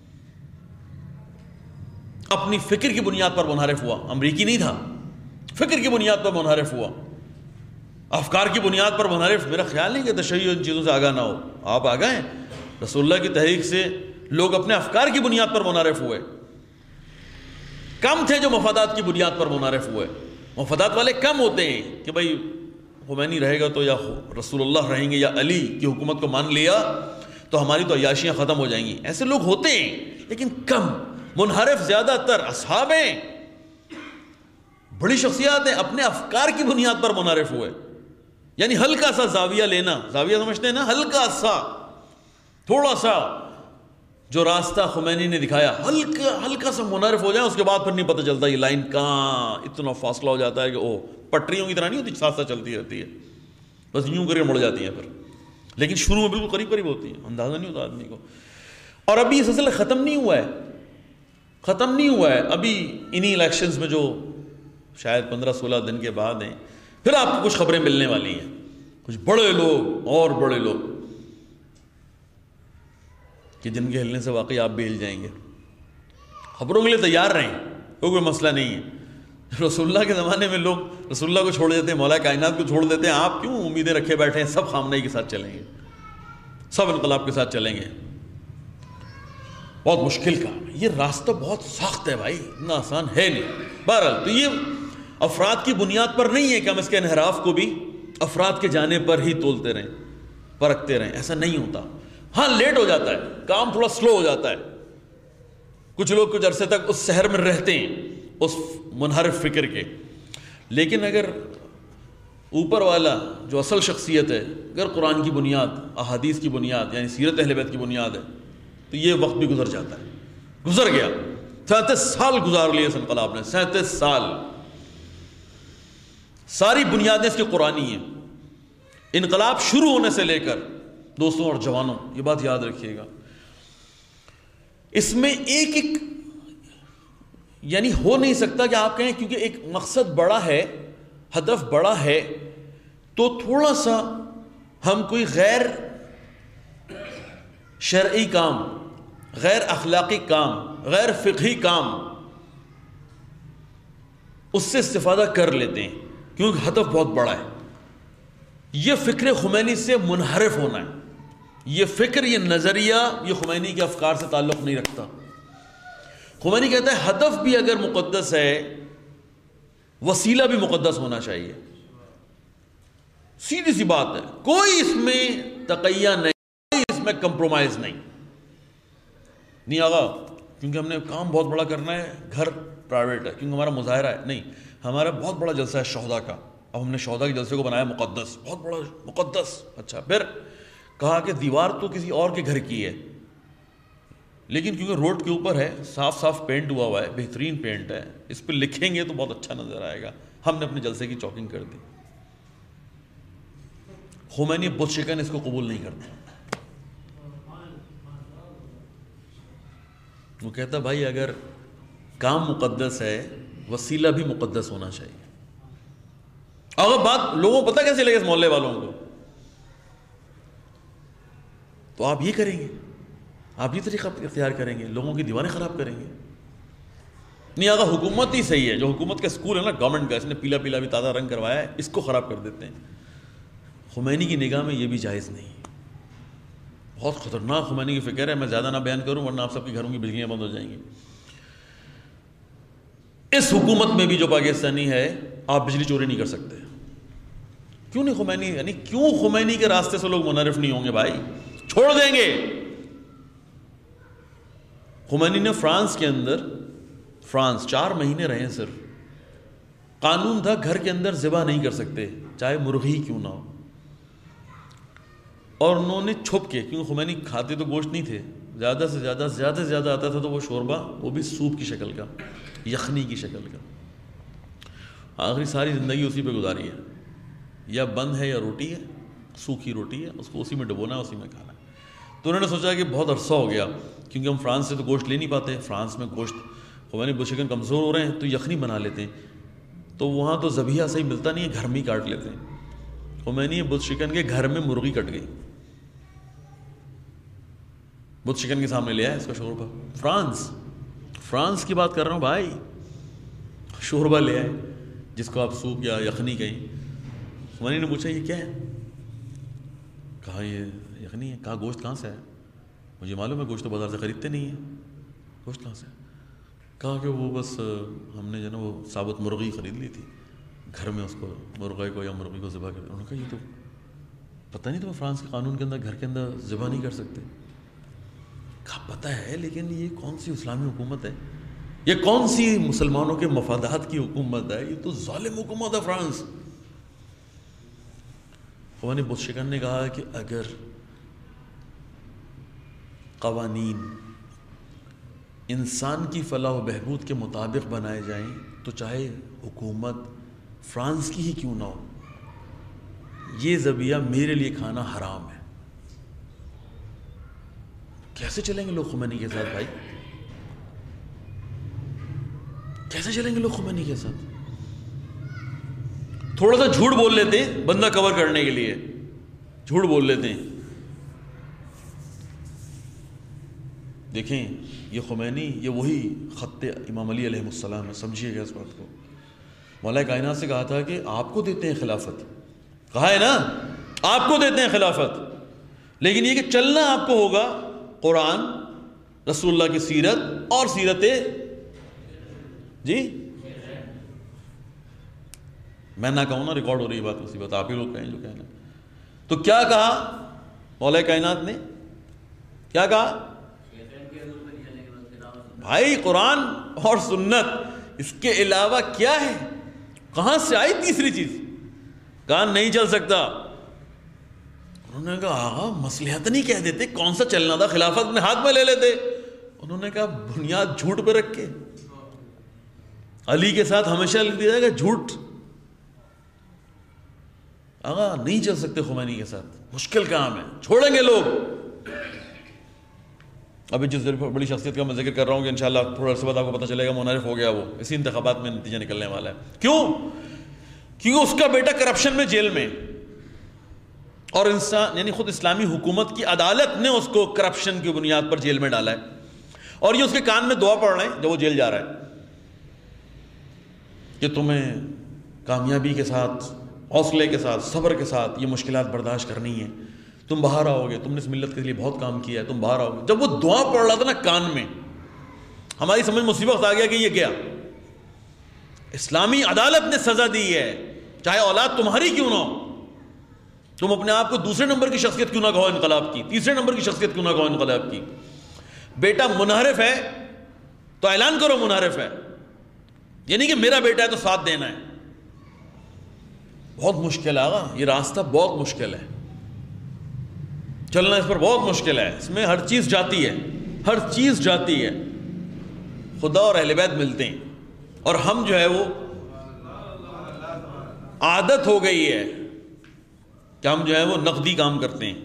اپنی فکر کی بنیاد پر منحرف ہوا، امریکی نہیں تھا، فکر کی بنیاد پر منحرف ہوا، افکار کی بنیاد پر منحرف۔ میرا خیال نہیں کہ تشیع ان چیزوں سے آگاہ نہ ہو، آپ آگاہ ہیں، رسول اللہ کی تحریک سے لوگ اپنے افکار کی بنیاد پر منحرف ہوئے، کم تھے جو مفادات کی بنیاد پر منحرف ہوئے۔ مفادات والے کم ہوتے ہیں کہ بھائی خمینی رہے گا تو یا رسول اللہ رہیں گے یا علی کی حکومت کو مان لیا تو ہماری تو عیاشیاں ختم ہو جائیں گی، ایسے لوگ ہوتے ہیں لیکن کم۔ منحرف زیادہ تر اصحاب ہیں، بڑی شخصیات ہیں، اپنے افکار کی بنیاد پر منحرف ہوئے۔ یعنی ہلکا سا زاویہ لینا، زاویہ سمجھتے ہیں نا، ہلکا سا، تھوڑا سا جو راستہ خمینی نے دکھایا، ہلکا سا منحرف ہو جائے، اس کے بعد پھر نہیں پتہ چلتا یہ لائن کہاں، اتنا فاصلہ ہو جاتا ہے کہ او پٹریوں کی طرح نہیں ہوتی، ساتھ ساتھ چلتی رہتی ہے، بس یوں کر کے مڑ جاتی ہیں پھر، لیکن شروع میں بالکل قریب قریب ہوتی ہیں، اندازہ نہیں ہوتا آدمی کو۔ اور ابھی یہ سلسلہ ختم نہیں ہوا ہے، ختم نہیں ہوا ہے، ابھی انہی الیکشنز میں جو شاید 15-16 دن کے بعد ہیں، پھر آپ کو کچھ خبریں ملنے والی ہیں، کچھ بڑے لوگ اور بڑے لوگ کہ جن کے ہلنے سے واقعی آپ بھی ہل جائیں گے۔ خبروں کے لیے تیار رہیں، کوئی مسئلہ نہیں ہے۔ رسول اللہ کے زمانے میں لوگ رسول اللہ کو چھوڑ دیتے ہیں، مولا کائنات کو چھوڑ دیتے ہیں، آپ کیوں امیدیں رکھے بیٹھے ہیں؟ سب خامنہی کے ساتھ چلیں گے، سب انقلاب کے ساتھ چلیں گے۔ بہت مشکل کام ہے، یہ راستہ بہت سخت ہے بھائی، اتنا آسان ہے نہیں۔ بہرحال تو یہ افراد کی بنیاد پر نہیں ہے کہ ہم اس کے انحراف کو بھی افراد کے جانے پر ہی تولتے رہیں، پرکھتے رہیں، ایسا نہیں ہوتا۔ ہاں لیٹ ہو جاتا ہے، کام تھوڑا سلو ہو جاتا ہے، کچھ لوگ کچھ عرصے تک اس سحر میں رہتے ہیں، اس منحرف فکر کے، لیکن اگر اوپر والا جو اصل شخصیت ہے، اگر قرآن کی بنیاد، احادیث کی بنیاد، یعنی سیرت اہل بیت کی بنیاد ہے، تو یہ وقت بھی گزر جاتا ہے، گزر گیا۔ 37 سال گزار لیے اس انقلاب نے، 37 سال، ساری بنیادیں اس کی قرآنی ہیں۔ انقلاب شروع ہونے سے لے کر، دوستوں اور جوانوں یہ بات یاد رکھیے گا، اس میں ایک ایک یعنی ہو نہیں سکتا کہ آپ کہیں کیونکہ ایک مقصد بڑا ہے، ہدف بڑا ہے، تو تھوڑا سا ہم کوئی غیر شرعی کام، غیر اخلاقی کام، غیر فقہی کام اس سے استفادہ کر لیتے ہیں کیونکہ ہدف بہت بڑا ہے۔ یہ فکر خمینی سے منحرف ہونا ہے. یہ فکر، یہ نظریہ، یہ خمینی کے افکار سے تعلق نہیں رکھتا. خمینی کہتا ہے ہدف بھی اگر مقدس ہے، وسیلہ بھی مقدس ہونا چاہیے. سیدھی سی بات ہے، کوئی اس میں تقیہ نہیں، کوئی اس میں کمپرومائز نہیں آگا کیونکہ ہم نے کام بہت بڑا کرنا ہے، گھر پرائیویٹ ہے، کیونکہ ہمارا مظاہرہ ہے. نہیں، ہمارا بہت بڑا جلسہ ہے شہداء کا، اب ہم نے شہداء کے جلسے کو بنایا مقدس، بہت بڑا مقدس. اچھا، پھر کہا کہ دیوار تو کسی اور کے گھر کی ہے، لیکن کیونکہ روڈ کے اوپر ہے، صاف صاف پینٹ ہوا ہوا ہے، بہترین پینٹ ہے، اس پہ لکھیں گے تو بہت اچھا نظر آئے گا. ہم نے اپنے جلسے کی چوکنگ کر دی. خمینی بت شکن اس کو قبول نہیں کرتا. وہ کہتا بھائی اگر کام مقدس ہے، وسیلہ بھی مقدس ہونا چاہیے. اگر بات لوگوں کو پتہ کیسے لگے اس محلے والوں کو، تو آپ یہ کریں گے، آپ یہ طریقہ اختیار کریں گے، لوگوں کی دیواریں خراب کریں گے. نہیں آگا حکومت ہی صحیح ہے، جو حکومت کا اسکول ہے نا گورنمنٹ کا، اس نے پیلا پیلا بھی تازہ رنگ کروایا ہے، اس کو خراب کر دیتے ہیں. خمینی کی نگاہ میں یہ بھی جائز نہیں. بہت خطرناک خمینی کی فکر ہے، میں زیادہ نہ بیان کروں ورنہ آپ سب کے گھروں کی بجلیاں بند ہو جائیں گی. اس حکومت میں بھی جو پاکستانی ہے، آپ بجلی چوری نہیں کر سکتے. کیوں نہیں خمینی، یعنی کیوں خمینی کے راستے سے لوگ منحرف نہیں ہوں گے بھائی؟ چھوڑ دیں گے. خمینی نے فرانس کے اندر، فرانس 4 مہینے رہے صرف، قانون تھا گھر کے اندر ذبح نہیں کر سکتے چاہے مرغی کیوں نہ ہو. اور انہوں نے چھپ کے، کیونکہ خمینی کھاتے تو گوشت نہیں تھے، زیادہ سے زیادہ آتا تھا تو وہ شوربہ، وہ بھی سوپ کی شکل کا، یخنی کی شکل کا. آخری ساری زندگی اسی پہ گزاری ہے، یا بند ہے یا روٹی ہے، سوکھی روٹی ہے، اس کو اسی میں ڈبونا ہے، اسی میں کھانا ہے. تو انہوں نے سوچا کہ بہت عرصہ ہو گیا، کیونکہ ہم فرانس سے تو گوشت لے نہیں پاتے، فرانس میں گوشت خمینی بشکن کمزور ہو رہے ہیں تو یخنی بنا لیتے ہیں، تو وہاں تو ذبیحہ صحیح ملتا نہیں ہے، گھر میں ہی کاٹ لیتے ہیں. خمینی بت شکن کے گھر میں مرغی کٹ گئی، بت شکن کے سامنے لے آیا اس کا شوربہ. فرانس کی بات کر رہا ہوں بھائی، شوربہ لے آئے جس کو آپ سوپ یا یخنی کہیں. خمینی نے پوچھا یہ کیا ہے؟ کہا یہ یخنی ہے. کہا گوشت کہاں سے ہے؟ مجھے معلوم ہے گوشت تو بازار سے خریدتے نہیں ہیں، گوشت کہاں سے ہے؟ کہا کہ وہ بس ہم نے جو نا وہ ثابت مرغی خرید لی تھی، گھر میں اس کو مرغے کو یا مرغی کو ذبح کر دیا. انہوں نے کہا یہ تو پتہ نہیں، تو فرانس کے قانون کے اندر گھر کے اندر ذبح نہیں کر سکتے. کہا پتہ ہے، لیکن یہ کون سی اسلامی حکومت ہے، یہ کون سی مسلمانوں کے مفادات کی حکومت ہے، یہ تو ظالم حکومت ہے فرانس. خمینی بت شکن نے کہا کہ اگر قوانین انسان کی فلاح و بہبود کے مطابق بنائے جائیں تو چاہے حکومت فرانس کی ہی کیوں نہ ہو، یہ ذبیحہ میرے لیے کھانا حرام ہے. کیسے چلیں گے لوگ خمینی کے ساتھ بھائی؟ کیسے چلیں گے لوگ خمینی کے ساتھ؟ تھوڑا سا جھوٹ بول لیتے ہیں بندہ کور کرنے کے لیے، جھوٹ بول لیتے ہیں. دیکھیں یہ خمینی، یہ وہی خط امام علی علیہ السلام ہے، سمجھیے گا اس بات کو. مولا کائنات سے کہا تھا کہ آپ کو دیتے ہیں خلافت، کہا ہے نا آپ کو دیتے ہیں خلافت، لیکن یہ کہ چلنا آپ کو ہوگا قرآن، رسول اللہ کی سیرت اور سیرت جی میں نہ کہوں نا، ریکارڈ ہو رہی بات، اسی بات آپ ہی لوگ کہیں جو کہنا. تو کیا کہا مولا کائنات نے؟ کیا کہا بھائی؟ قرآن اور سنت، اس کے علاوہ کیا ہے؟ کہاں سے آئی تیسری چیز؟ کہا نہیں چل سکتا. انہوں نے کہا آغا مصلحت نہیں کہہ دیتے، کون سا چلنا تھا؟ خلافت اپنے ہاتھ میں لے لیتے. انہوں نے کہا بنیاد جھوٹ پہ رکھ کے علی کے ساتھ ہمیشہ لکھ دیا جائے گا جھوٹ. آغا نہیں چل سکتے خمینی کے ساتھ، مشکل کام ہے، چھوڑیں گے لوگ. ابھی جس بڑی شخصیت کا میں ذکر کر رہا ہوں کہ انشاءاللہ تھوڑا عرصے بعد آپ کو پتہ چلے گا منحرف ہو گیا، وہ اسی انتخابات میں نتیجہ نکلنے والا ہے. کیوں؟ کیونکہ اس کا بیٹا کرپشن میں جیل میں، اور انسان یعنی خود اسلامی حکومت کی عدالت نے اس کو کرپشن کی بنیاد پر جیل میں ڈالا ہے، اور یہ اس کے کان میں دعا پڑھ رہے ہیں جب وہ جیل جا رہا ہے کہ تمہیں کامیابی کے ساتھ حوصلے کے ساتھ، صبر کے ساتھ یہ مشکلات برداشت کرنی ہے. تم باہر آؤ گے، تم نے اس ملت کے لیے بہت کام کیا ہے، تم باہر آؤ گے. جب وہ دعا پڑھ رہا تھا نا کان میں، ہماری سمجھ مصیبت آ گیا کہ یہ کیا؟ اسلامی عدالت نے سزا دی ہے، چاہے اولاد تمہاری کیوں نہ ہو. تم اپنے آپ کو دوسرے نمبر کی شخصیت کیوں نہ کہو انقلاب کی، تیسرے نمبر کی شخصیت کیوں نہ کہو انقلاب کی. بیٹا منحرف ہے تو اعلان کرو منحرف ہے، یعنی کہ میرا بیٹا ہے تو ساتھ دینا ہے. بہت مشکل ہے آقا، یہ راستہ بہت مشکل ہے، چلنا اس پر بہت مشکل ہے. اس میں ہر چیز جاتی ہے، ہر چیز جاتی ہے. خدا اور اہل بیت ملتے ہیں، اور ہم جو ہے وہ عادت ہو گئی ہے کہ ہم جو ہے وہ نقدی کام کرتے ہیں.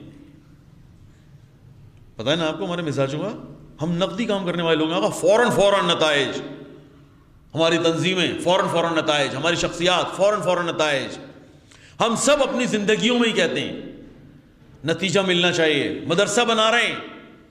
پتہ ہے نا آپ کو ہمارے مزاجوں کا، ہم نقدی کام کرنے والے لوگ ہیں. فوراً نتائج، ہماری تنظیمیں فوراً نتائج، ہماری شخصیات فوراً نتائج. ہم سب اپنی زندگیوں میں ہی کہتے ہیں نتیجہ ملنا چاہیے. مدرسہ بنا رہے ہیں،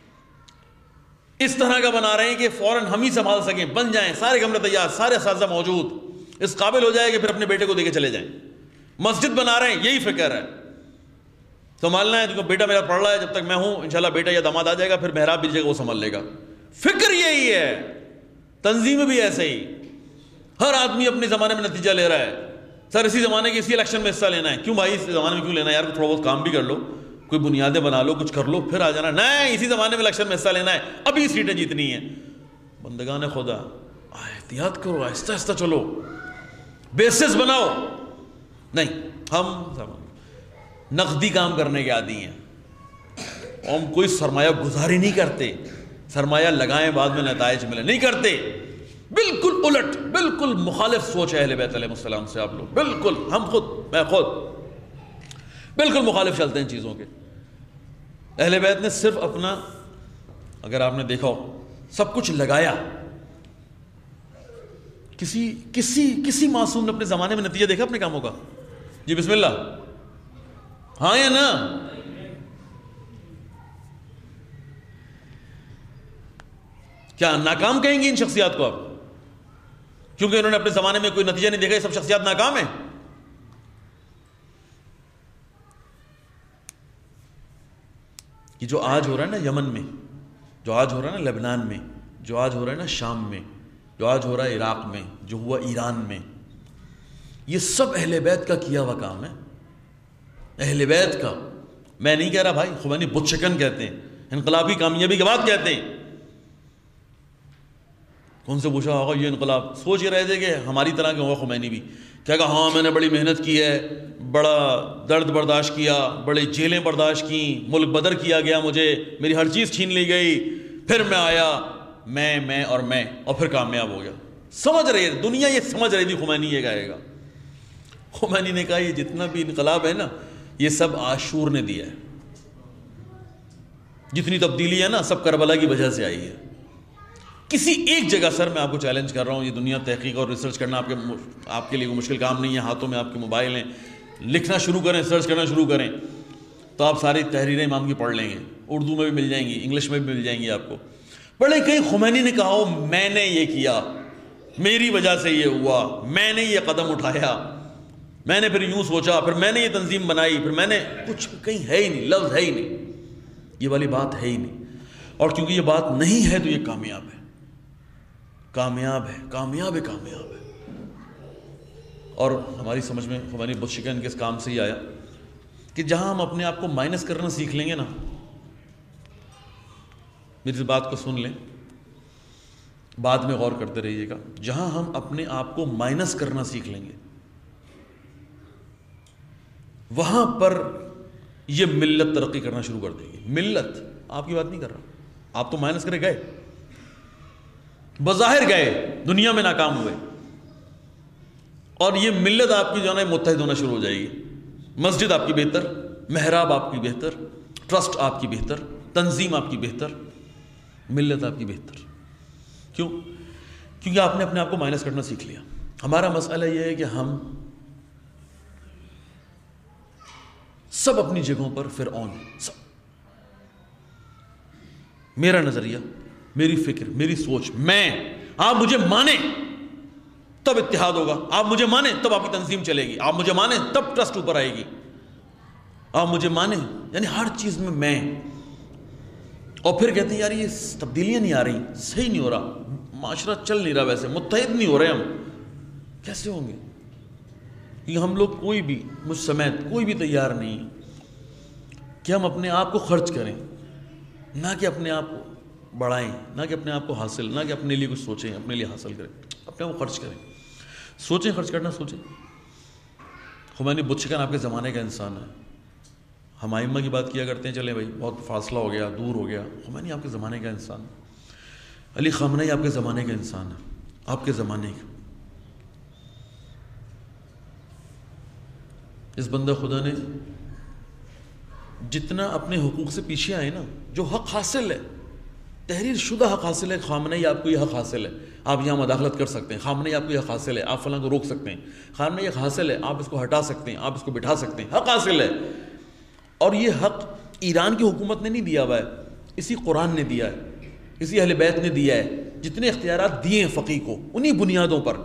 اس طرح کا بنا رہے ہیں کہ فوراً ہم ہی سنبھال سکیں، بن جائیں، سارے کمرے تیار، سارے اساتذہ موجود، اس قابل ہو جائے کہ پھر اپنے بیٹے کو دے کے چلے جائیں. مسجد بنا رہے ہیں، یہی فکر ہے، سنبھالنا ہے. دیکھو بیٹا میرا پڑھ رہا ہے، جب تک میں ہوں انشاءاللہ بیٹا یا داماد آ جائے گا، پھر محراب بھی جائے گا، وہ سنبھال لے گا. فکر یہی ہے. تنظیم بھی ایسے ہی، ہر آدمی اپنے زمانے میں نتیجہ لے رہا ہے. سر اسی زمانے کے اسی الیکشن میں حصہ لینا ہے. کیوں بھائی اس زمانے میں کیوں لینا ہے یار؟ تھوڑا بہت کام بھی کر لو، کوئی بنیادیں بنا لو، کچھ کر لو، پھر آ جانا. نہیں، اسی زمانے میں الیکشن میں حصہ لینا ہے، ابھی سیٹیں جیتنی ہیں. بندگان خدا احتیاط کرو، آہستہ آہستہ چلو، بیسس بناؤ. نہیں، ہم نقدی کام کرنے کے عادی ہیں. ہم کوئی سرمایہ گزاری نہیں کرتے، سرمایہ لگائیں بعد میں نتائج ملے، نہیں کرتے. بالکل الٹ، بالکل مخالف سوچ ہے اہل بیت علیہ السلام سے آپ لوگ. بالکل، ہم خود، میں خود بالکل مخالف چلتے ہیں چیزوں کے. اہل بیت نے صرف اپنا، اگر آپ نے دیکھا ہو، سب کچھ لگایا. کسی معصوم نے اپنے زمانے میں نتیجہ دیکھا اپنے کاموں کا؟ جی بسم اللہ، ہاں یا نا؟ کیا ناکام کہیں گے ان شخصیات کو آپ کیونکہ انہوں نے اپنے زمانے میں کوئی نتیجہ نہیں دیکھا؟ یہ سب شخصیات ناکام ہیں. کہ جو آج ہو رہا ہے نا یمن میں، جو آج ہو رہا ہے نا لبنان میں، جو آج ہو رہا ہے نا شام میں، جو آج ہو رہا ہے عراق میں، جو ہوا ایران میں، یہ سب اہل بیت کا کیا ہوا کام ہے. اہل بیت کا. میں نہیں کہہ رہا بھائی، خمینی بت شکن کہتے ہیں، انقلابی کامیابی کے بعد کہتے ہیں. کون سے پوچھا ہوگا یہ انقلاب؟ سوچ یہ رہے تھے کہ ہماری طرح کے ہوگا خمینی بھی، کیا کہا ہاں میں نے بڑی محنت کی ہے، بڑا درد برداشت کیا، بڑی جیلیں برداشت کیں، ملک بدر کیا گیا، مجھے میری ہر چیز چھین لی گئی، پھر میں آیا، میں اور پھر کامیاب ہو گیا. سمجھ رہی ہے دنیا، یہ سمجھ رہی تھی خمینی یہ کہے گا. خمینی نے کہا یہ جتنا بھی انقلاب ہے نا، یہ سب عاشور نے دیا ہے. جتنی تبدیلی ہے نا، سب کربلا کی وجہ سے آئی ہے. کسی ایک جگہ، سر میں آپ کو چیلنج کر رہا ہوں، یہ دنیا تحقیق اور ریسرچ کرنا آپ کے لیے کوئی مشکل کام نہیں ہے. ہاتھوں میں آپ کے موبائل ہیں، لکھنا شروع کریں، سرچ کرنا شروع کریں تو آپ ساری تحریریں امام کی پڑھ لیں گے. اردو میں بھی مل جائیں گی، انگلش میں بھی مل جائیں گی آپ کو. پڑھیں کہیں خمینی نے کہا ہو میں نے یہ کیا، میری وجہ سے یہ ہوا، میں نے یہ قدم اٹھایا، میں نے پھر یوں سوچا، پھر میں نے یہ تنظیم بنائی، پھر میں نے کچھ کہیں ہے ہی نہیں، لفظ ہے ہی نہیں، یہ والی بات ہے ہی نہیں. اور کیونکہ یہ بات نہیں ہے تو یہ کامیاب ہے، کامیاب ہے، کامیاب ہے، کامیاب ہے. اور ہماری سمجھ میں خمینی بت شکن کے اس کام سے ہی آیا کہ جہاں ہم اپنے آپ کو مائنس کرنا سیکھ لیں گے نا، میری اس بات کو سن لیں، بعد میں غور کرتے رہیے گا، جہاں ہم اپنے آپ کو مائنس کرنا سیکھ لیں گے وہاں پر یہ ملت ترقی کرنا شروع کر دے گی. ملت، آپ کی بات نہیں کر رہا، آپ تو مائنس کرے گئے، بظاہر گئے، دنیا میں ناکام ہوئے، اور یہ ملت آپ کی جو ہے متحد ہونا شروع ہو جائے گی. مسجد آپ کی بہتر، محراب آپ کی بہتر، ٹرسٹ آپ کی بہتر، تنظیم آپ کی بہتر، ملت آپ کی بہتر. کیوں؟ کیونکہ آپ نے اپنے آپ کو مائنس کرنا سیکھ لیا. ہمارا مسئلہ یہ ہے کہ ہم سب اپنی جگہوں پر فرعون، سب. میرا نظریہ، میری فکر، میری سوچ، میں، آپ مجھے مانیں، تب اتحاد ہوگا. آپ مجھے مانیں تب آپ کی تنظیم چلے گی, آپ مجھے مانیں تب ٹرسٹ اوپر آئے گی, آپ مجھے مانیں. یعنی ہر چیز میں. اور پھر کہتے ہیں یار یہ تبدیلیاں نہیں آ رہی, صحیح نہیں ہو رہا, معاشرہ چل نہیں رہا, ویسے متحد نہیں ہو رہے ہم. کیسے ہوں گے؟ کہ ہم لوگ کوئی بھی, مجھ سمیت کوئی بھی تیار نہیں ہے کہ ہم اپنے آپ کو خرچ کریں, نہ کہ اپنے آپ کو بڑھائیں, نہ کہ اپنے آپ کو حاصل, نہ کہ اپنے لیے کچھ سوچیں, اپنے لیے حاصل کریں, اپنے آپ کو خرچ کریں. سوچیں, خرچ کرنا سوچیں. خمینی بت شکن آپ کے زمانے کا انسان ہے. ہم ائمہ کی بات کیا کرتے ہیں, چلیں بھائی بہت فاصلہ ہو گیا, دور ہو گیا. خمینی آپ کے زمانے کا انسان ہے. علی خامنہئی آپ کے زمانے کا انسان ہے, آپ کے زمانے کا. اس بندہ خدا نے جتنا اپنے حقوق سے پیچھے آئے نا, جو حق حاصل ہے, تحریر شدہ حق حاصل ہے, خامنہئی آپ کو یہ حق حاصل ہے, آپ یہاں مداخلت کر سکتے ہیں, خامنہئی آپ کو یہ حق حاصل ہے, آپ فلاں کو روک سکتے ہیں, خامنہئی حق حاصل ہے, آپ اس کو ہٹا سکتے ہیں, آپ اس کو بٹھا سکتے ہیں, حق حاصل ہے. اور یہ حق ایران کی حکومت نے نہیں دیا ہوا ہے, اسی قرآن نے دیا ہے, اسی اہل بیت نے دیا ہے. جتنے اختیارات دیے ہیں فقیہ کو انہی بنیادوں پر,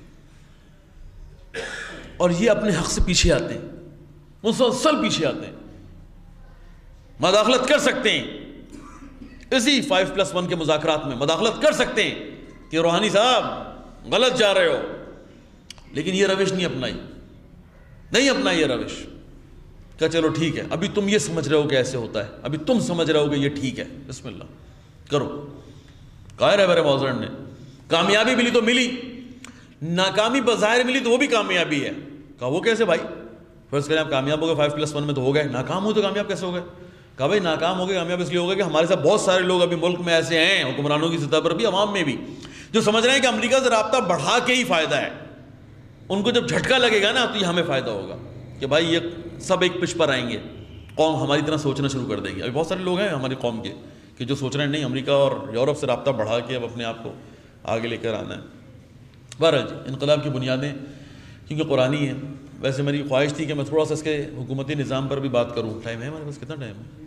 اور یہ اپنے حق سے پیچھے آتے ہیں, مسلسل پیچھے آتے ہیں. مداخلت کر سکتے ہیں اسی 5+1 کے مذاکرات میں, مداخلت کر سکتے ہیں کہ روحانی صاحب غلط جا رہے ہو, لیکن یہ روش نہیں اپنائی, نہیں اپنائی یہ روش. کہ چلو ٹھیک ہے, ابھی تم یہ سمجھ رہے ہو کہ ایسے ہوتا ہے, ابھی تم سمجھ رہے ہو کہ یہ ٹھیک ہے, بسم اللہ کرو. قاہر ہے میرے موزرن نے, کامیابی ملی تو ملی, ناکامی بظاہر ملی تو وہ بھی کامیابی ہے. کہا وہ کیسے بھائی؟ فرض کریں آپ کامیاب ہو گئے 5+1 میں تو ہو گئے, ناکام ہو تو کامیاب کیسے ہو گئے؟ کہا بھائی ناکام ہو گئے کامیاب اس لیے ہو گئے کہ ہمارے ساتھ بہت سارے لوگ ابھی ملک میں ایسے ہیں, حکمرانوں کی سطح پر بھی, عوام میں بھی, جو سمجھ رہے ہیں کہ امریکہ سے رابطہ بڑھا کے ہی فائدہ ہے. ان کو جب جھٹکا لگے گا نا تو یہ ہمیں فائدہ ہوگا کہ بھائی یہ سب ایک پچ پر آئیں گے, قوم ہماری طرح سوچنا شروع کر دے گی. ابھی بہت سارے لوگ ہیں ہماری قوم کے کہ جو سوچ رہے ہیں نہیں امریکہ اور یورپ سے رابطہ بڑھا کے اب اپنے آپ کو آگے لے کر آنا ہے. بہرحال جی, انقلاب کی بنیادیں کیونکہ قرآنی ہیں. ویسے میری خواہش تھی کہ میں تھوڑا سا اس کے حکومتی نظام پر بھی بات کروں. ٹائم ہے ہمارے پاس؟ کتنا ٹائم ہے؟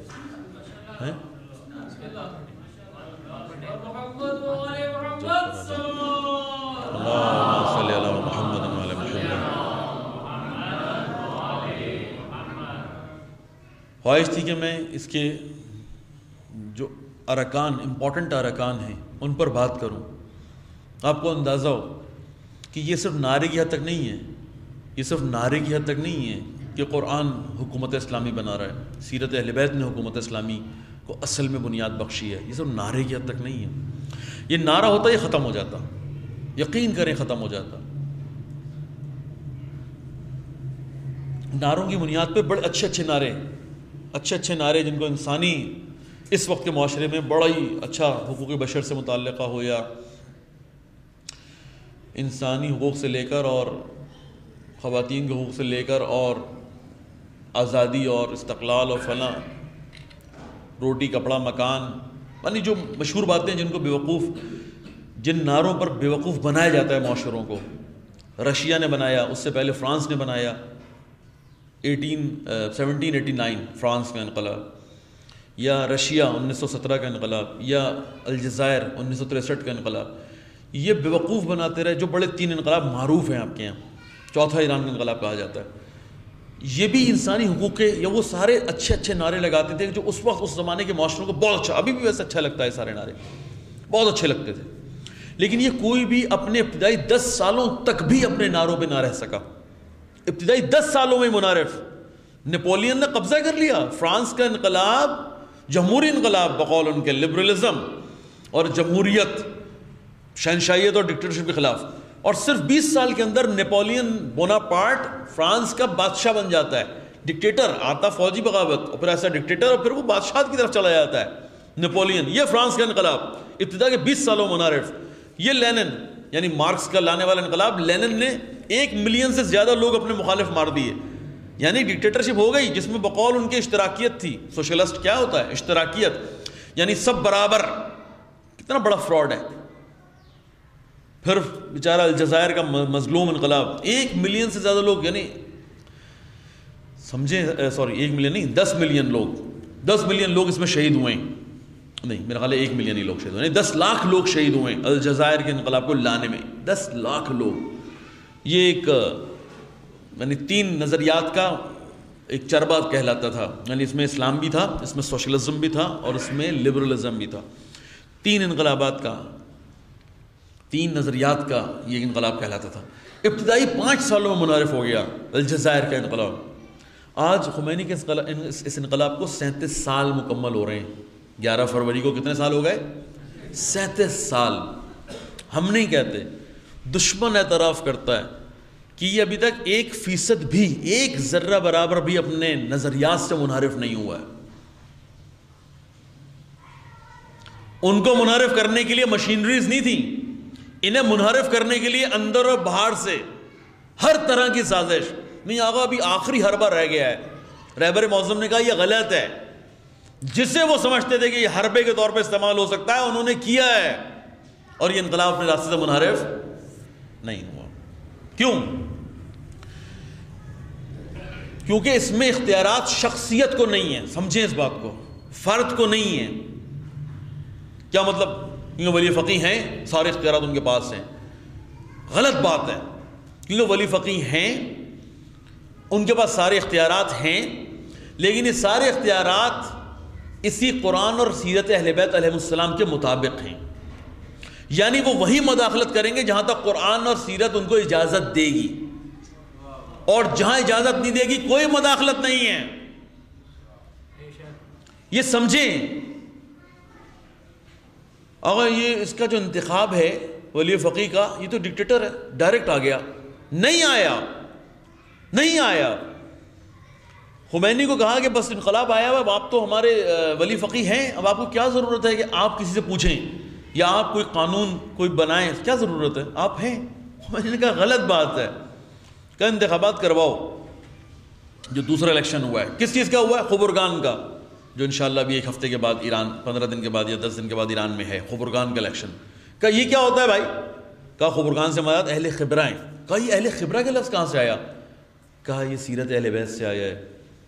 اللہم صلی علی محمد وعلی محمد. خواہش تھی کہ میں اس کے جو ارکان, امپورٹنٹ ارکان ہیں, ان پر بات کروں. آپ کو اندازہ ہو کہ یہ صرف نعرے کی حد تک نہیں ہے, یہ صرف نعرے کی حد تک نہیں ہے کہ قرآن حکومت اسلامی بنا رہا ہے, سیرت اہل بیت نے حکومت اسلامی کو اصل میں بنیاد بخشی ہے. یہ صرف نعرے کی حد تک نہیں ہے. یہ نعرہ ہوتا یہ ختم ہو جاتا, یقین کریں ختم ہو جاتا. نعروں کی بنیاد پہ بڑے اچھے اچھے نعرے جن کو انسانی اس وقت کے معاشرے میں بڑا ہی اچھا حقوق بشر سے متعلقہ ہو, یا انسانی حقوق سے لے کر اور خواتین کے حقوق سے لے کر اور آزادی اور استقلال اور فلاں, روٹی کپڑا مکان, یعنی جو مشہور باتیں جن کو بیوقوف, جن نعروں پر بیوقوف بنایا جاتا ہے معاشروں کو. رشیا نے بنایا, اس سے پہلے فرانس نے بنایا, 1789 فرانس کا انقلاب, یا رشیا 1917 کا انقلاب, یا الجزائر 1963 کا انقلاب. یہ بیوقوف بناتے رہے. جو بڑے 3 انقلاب معروف ہیں آپ کے یہاں, چوتھا ایران کا انقلاب کہا جاتا ہے. یہ بھی انسانی حقوق کے, یا وہ سارے اچھے نعرے لگاتے تھے جو اس وقت اس زمانے کے معاشروں کو بہت اچھا, ابھی بھی ویسے اچھا لگتا ہے, سارے نعرے بہت اچھے لگتے تھے. لیکن یہ کوئی بھی اپنے ابتدائی 10 سالوں تک بھی اپنے نعروں پہ نہ رہ سکا. ابتدائی 10 سالوں میں منحرف. نیپولین نے قبضہ کر لیا. فرانس کا انقلاب جمہوری انقلاب بقول ان کے, لبرلزم اور جمہوریت, شہنشاہیت اور ڈکٹیٹرشپ کے خلاف. اور صرف 20 سال کے اندر نیپولین بوناپارٹ فرانس کا بادشاہ بن جاتا ہے. ڈکٹیٹر آتا, فوجی بغاوت, اور پھر ایسا ڈکٹیٹر, اور پھر وہ بادشاہت کی طرف چلا جاتا ہے نیپولین. یہ فرانس کا انقلاب ابتدا کے 20 سالوں منحرف. یہ لینن یعنی مارکس کا لانے والا انقلاب, لینن نے 1 ملین سے زیادہ لوگ اپنے مخالف مار دیے. یعنی ڈکٹیٹرشپ ہو گئی جس میں بقول ان کے اشتراکیت تھی. سوشلسٹ کیا ہوتا ہے؟ اشتراکیت, یعنی سب برابر. کتنا بڑا فراڈ ہے. پھر بیچارہ الجزائر کا مظلوم انقلاب, 1 ملین سے زیادہ لوگ, یعنی سمجھیں, 1 ملین نہیں, 10 ملین لوگ اس میں شہید ہوئے ہیں. نہیں میرا خیال ہے 1 ملین ہی لوگ شہید ہوئے، 10 لاکھ لوگ شہید ہوئے الجزائر کے انقلاب کو لانے میں، 10 لاکھ لوگ۔ یہ ایک یعنی 3 نظریات کا ایک چربا کہلاتا تھا، یعنی اس میں اسلام بھی تھا، اس میں سوشلزم بھی تھا، اور اس میں لبرلزم بھی تھا۔ 3 انقلابات کا، 3 نظریات کا یہ انقلاب کہلاتا تھا۔ ابتدائی 5 سالوں میں منعرف ہو گیا الجزائر کا انقلاب۔ آج خمینی کے اس انقلاب کو 37 سال مکمل ہو رہے ہیں۔ 11 فروری کو کتنے سال ہو گئے؟ 37 سال۔ ہم نہیں کہتے، دشمن اعتراف کرتا ہے کہ یہ ابھی تک 1% بھی، 1 ذرہ برابر بھی اپنے نظریات سے منحرف نہیں ہوا ہے۔ ان کو منحرف کرنے کے لیے مشینریز نہیں تھی، انہیں منحرف کرنے کے لیے اندر اور باہر سے ہر طرح کی سازش۔ نہیں آقا ابھی آخری حربہ رہ گیا ہے، رہبر معظم نے کہا یہ غلط ہے، جسے وہ سمجھتے تھے کہ یہ حربے کے طور پہ استعمال ہو سکتا ہے انہوں نے کیا ہے، اور یہ انقلاب اپنے راستے سے منحرف نہیں ہوا۔ کیوں؟ کیونکہ اس میں اختیارات شخصیت کو نہیں ہیں، سمجھیں اس بات کو، فرد کو نہیں ہے۔ کیا مطلب؟ کیونکہ ولی فقیہ ہیں سارے اختیارات ان کے پاس ہیں، غلط بات ہے۔ کیونکہ ولی فقیہ ہیں ان کے پاس سارے اختیارات ہیں، لیکن یہ سارے اختیارات اسی قرآن اور سیرت اہل بیت علیہ السلام کے مطابق ہیں، یعنی وہ وہی مداخلت کریں گے جہاں تک قرآن اور سیرت ان کو اجازت دے گی، اور جہاں اجازت نہیں دے گی کوئی مداخلت نہیں ہے۔ یہ سمجھیں۔ اگر یہ اس کا جو انتخاب ہے ولی فقیہ کا، یہ تو ڈکٹیٹر ہے، ڈائریکٹ آ گیا، نہیں آیا۔ خمینی کو کہا کہ بس انقلاب آیا اب آپ تو ہمارے ولی فقیہ ہیں، اب آپ کو کیا ضرورت ہے کہ آپ کسی سے پوچھیں یا آپ کوئی قانون کوئی بنائیں، کیا ضرورت ہے، آپ ہیں۔ خمینی نے کہا غلط بات ہے، کہ انتخابات کرواؤ۔ جو دوسرا الیکشن ہوا ہے کس چیز کا ہوا ہے؟ خبرگان کا، جو انشاءاللہ ابھی 1 ہفتے کے بعد ایران، 15 دن کے بعد یا 10 دن کے بعد ایران میں ہے خبرگان کا الیکشن۔ کہا یہ کیا ہوتا ہے بھائی؟ کہا خبرگان سے مراد اہل خبرہ ہیں۔ کہا یہ اہل خبرہ کا لفظ کہاں سے آیا؟ کہا یہ سیرت اہل بیت سے آیا ہے۔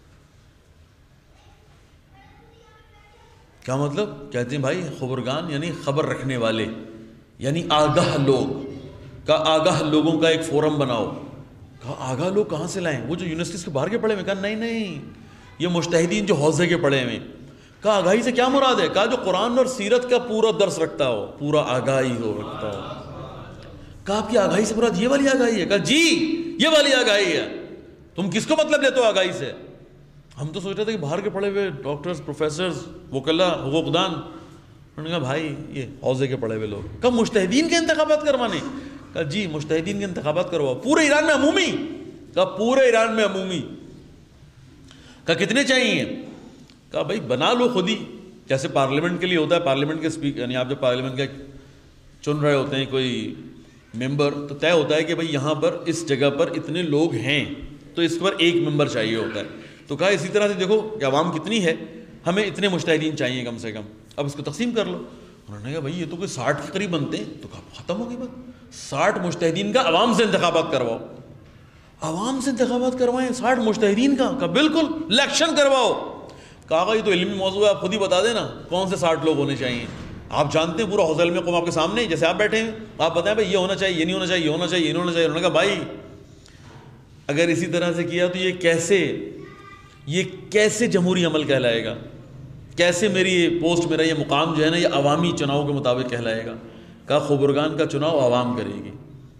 کیا مطلب؟ کہتے ہیں بھائی خبرگان یعنی خبر رکھنے والے، یعنی آگاہ لوگ۔ کہا آگاہ لوگوں کا ایک فورم بناؤ۔ کہا آگاہ لوگ کہاں سے لائیں؟ وہ جو یونیورسٹیز کے باہر کے پڑھے ہوئے؟ کہا نہیں، یہ مجتہدین جو حوزے کے پڑھے ہوئے۔ کہا آگاہی سے کیا مراد ہے؟ کہا جو قرآن اور سیرت کا پورا درس رکھتا ہو، پورا آگاہی رکھتا ہو۔ کہا آپ کی آگاہی سے مراد یہ والی آگاہی ہے؟ کہا جی یہ والی آگاہی ہے۔ تم کس کو مطلب لیتے ہو آگاہی سے؟ ہم تو سوچ رہے تھے کہ باہر کے پڑھے ہوئے ڈاکٹرز، پروفیسرز، وکلا، حقوق دان۔ انہوں نے کہا بھائی یہ حوزے کے پڑھے ہوئے لوگ۔ کہا مجتہدین کے انتخابات کروانے؟ کہا جی مجتہدین کے انتخابات کرواؤ، پورے ایران میں عمومی۔ کہا پورے ایران میں عمومی۔ کہا کتنے چاہیے؟ کہا بھائی بنا لو خود ہی، جیسے پارلیمنٹ کے لیے ہوتا ہے، پارلیمنٹ کے اسپیکر، یعنی آپ جب پارلیمنٹ کا چن رہے ہوتے ہیں کوئی ممبر، تو طے ہوتا ہے کہ بھائی یہاں پر اس جگہ پر اتنے لوگ ہیں تو اس پر 1 ممبر چاہیے ہوتا ہے۔ تو کہا اسی طرح سے دیکھو کہ عوام کتنی ہے، ہمیں اتنے مجتہدین چاہیے کم سے کم، اب اس کو تقسیم کر لو۔ انہوں نے کہا بھائی یہ تو کوئی 60 کے قریب بنتے ہیں۔ تو کہا ختم ہو گئی بات، 60 مجتہدین کا عوام سے انتخابات کرواؤ۔ عوام سے انتخابات کروائیں 60 مجتہدین کا؟ کہا بالکل، الیکشن کرواؤ۔ کہا یہ تو علمی موضوع ہے، آپ خود ہی بتا دینا کون سے 60 لوگ ہونے چاہیے۔ آپ جانتے ہیں پورا حوزہ علم قوم آپ کے سامنے، جیسے آپ بیٹھے ہیں، آپ بتائیں بھائی یہ ہونا چاہیے، یہ نہیں ہونا چاہیے، یہ ہونا چاہیے، یہ نہیں ہونا چاہیے۔ انہوں نے کہا بھائی اگر اسی طرح سے کیا تو یہ کیسے جمہوری عمل کہلائے گا؟ کیسے میری یہ پوسٹ، میرا یہ مقام جو ہے نا یہ عوامی چناؤ کے مطابق کہلائے گا؟ کہا خبرگان کا چناؤ عوام کرے گی۔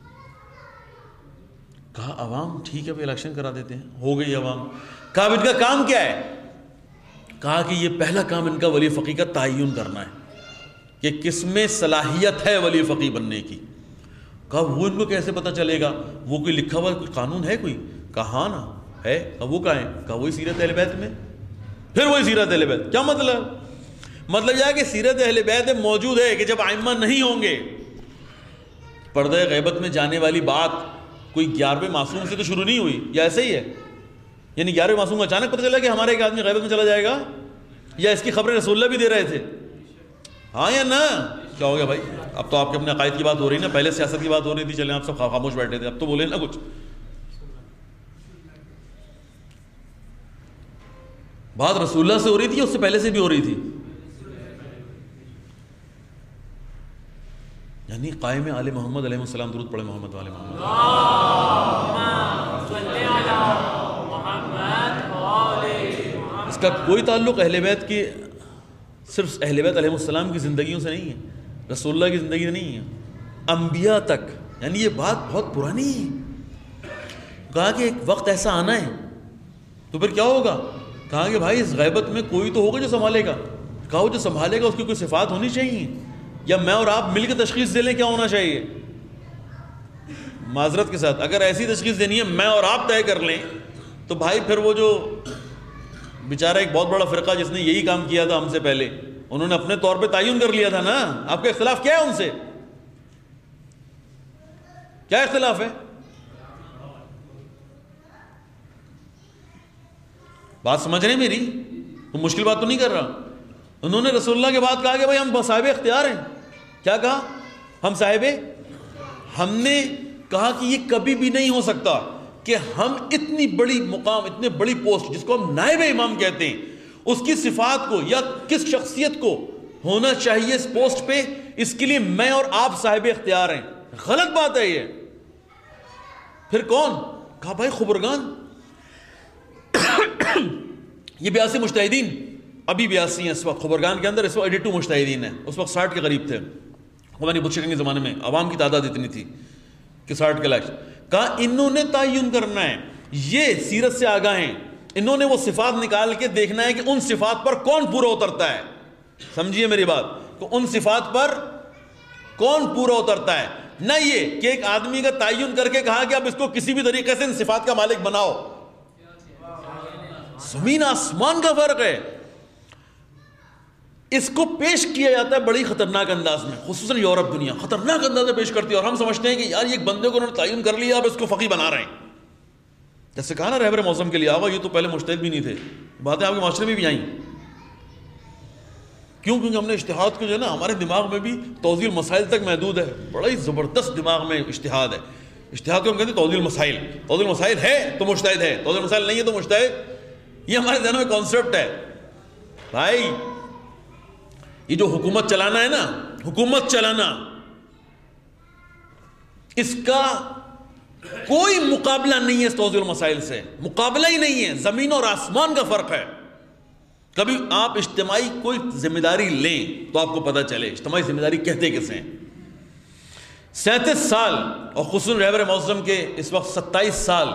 کہا عوام ٹھیک ہے بھائی الیکشن کرا دیتے ہیں، ہو گئی عوام۔ کہا ان کا کام کیا ہے؟ کہا کہ یہ پہلا کام ان کا ولی فقیہ کا تعین کرنا ہے کہ کس میں صلاحیت ہے ولی فقیہ بننے کی۔ کہا وہ ان کو کیسے پتہ چلے گا؟ وہ کوئی لکھا ہوا کوئی قانون ہے کوئی؟ کہا ہاں نا ہے۔ کہا وہ کہاں ہے؟ کہا وہی سیرت اہل بیت میں۔ پھر وہی سیرت اہل بیت، کیا مطلب؟ مطلب یہ ہے کہ سیرت اہل بیت موجود ہے کہ جب ائمہ نہیں ہوں گے، پردہ غیبت میں جانے والی بات کوئی 11ویں معصوم سے تو شروع نہیں ہوئی، یا ایسے ہی ہے؟ یعنی 11ویں معصوم کو اچانک پتہ چلا کہ ہمارے ایک آدمی غیبت میں چلا جائے گا، یا اس کی خبریں رسول اللہ بھی دے رہے تھے؟ ہاں یا نہ؟ کیا ہو گیا بھائی؟ اب تو آپ کے اپنے عقائد کی بات ہو رہی نا، پہلے سیاست کی بات ہو رہی تھی، چلیں آپ سب خاموش بیٹھے تھے، اب تو بولے نا کچھ۔ بات رسول اللہ سے ہو رہی تھی، اس سے پہلے سے بھی ہو رہی تھی؟ قائم آل محمد علیہ السلام درود پڑھے محمد والے محمد. اس کا کوئی تعلق اہل بیت کے صرف اہل بیت علیہ السلام کی زندگیوں سے نہیں ہے، رسول اللہ کی زندگی سے نہیں ہے، انبیاء تک. یعنی یہ بات بہت پرانی ہے. کہا کہ ایک وقت ایسا آنا ہے تو پھر کیا ہوگا؟ کہا کہ بھائی اس غیبت میں کوئی تو ہوگا جو سنبھالے گا. کہا وہ جو سنبھالے گا اس کی کوئی صفات ہونی چاہیے، یا میں اور آپ مل کے تشخیص دے لیں کیا ہونا چاہیے؟ معذرت کے ساتھ اگر ایسی تشخیص دینی ہے میں اور آپ طے کر لیں تو بھائی پھر وہ جو بیچارہ ایک بہت بڑا فرقہ جس نے یہی کام کیا تھا ہم سے پہلے، انہوں نے اپنے طور پہ تعین کر لیا تھا نا. آپ کا اختلاف کیا ہے ان سے؟ کیا اختلاف ہے؟ بات سمجھ رہے ہیں میری؟ تو مشکل بات تو نہیں کر رہا. انہوں نے رسول اللہ کے بعد کہا کہ بھائی ہم صاحب اختیار ہیں. کیا کہا؟ ہم صاحب. ہم نے کہا کہ یہ کبھی بھی نہیں ہو سکتا کہ ہم اتنی بڑی مقام، اتنے بڑی پوسٹ جس کو ہم نائب امام کہتے ہیں، اس کی صفات کو یا کس شخصیت کو ہونا چاہیے اس پوسٹ پہ، اس کے لیے میں اور آپ صاحب اختیار ہیں. غلط بات ہے یہ. پھر کون؟ کہا بھائی خبرگان. یہ 82 مجتہدین ابھی 82 ہیں اس وقت خبرگان کے اندر. اس وقت 82 مجتہدین ہیں. اس وقت 60 کے قریب تھے. ہماری بچگان کے زمانے میں عوام کی تعداد اتنی تھی کہ 60 کے لائق. کہا انہوں نے تعین کرنا ہے، یہ سیرت سے آگاہ ہیں، انہوں نے وہ صفات نکال کے دیکھنا ہے کہ ان صفات پر کون پورا اترتا ہے. سمجھیے میری بات، کہ ان صفات پر کون پورا اترتا ہے. نہ یہ کہ ایک آدمی کا تعین کر کے کہا کہ اب اس کو کسی بھی طریقے سے ان صفات کا مالک بناؤ. زمین آسمان کا فرق ہے. اس کو پیش کیا جاتا ہے بڑی خطرناک انداز میں، خصوصاً یورپ دنیا خطرناک انداز میں پیش کرتی ہے، اور ہم سمجھتے ہیں کہ یار یہ ایک بندے کو انہوں نے تعین کر لیا اب اس کو فقیہ بنا رہے ہیں. جیسے کہا نا رہبر موسم کے لیے آگا یہ تو پہلے مجتہد بھی نہیں تھے. باتیں آپ کے معاشرے میں بھی آئیں. کیوں؟ کیونکہ ہم نے اجتہاد کو جو ہے نا ہمارے دماغ میں بھی توضیح المسائل تک محدود ہے. بڑا ہی زبردست دماغ میں اجتہاد ہے. اجتہاد کو ہم کہتے ہیں توضیح المسائل. توضیح المسائل ہے تو مجتہد ہے، توضیح المسائل نہیں ہے تو مجتہد. یہ ہمارے ذہنوں میں کانسیپٹ ہے. بھائی یہ جو حکومت چلانا ہے نا، حکومت چلانا، اس کا کوئی مقابلہ نہیں ہے اس توضیح المسائل سے. مقابلہ ہی نہیں ہے. زمین اور آسمان کا فرق ہے. کبھی آپ اجتماعی کوئی ذمہ داری لیں تو آپ کو پتہ چلے اجتماعی ذمہ داری کہتے کسے ہیں. 37 سال اور خصوصاً رہبر معظم کے اس وقت 27 سال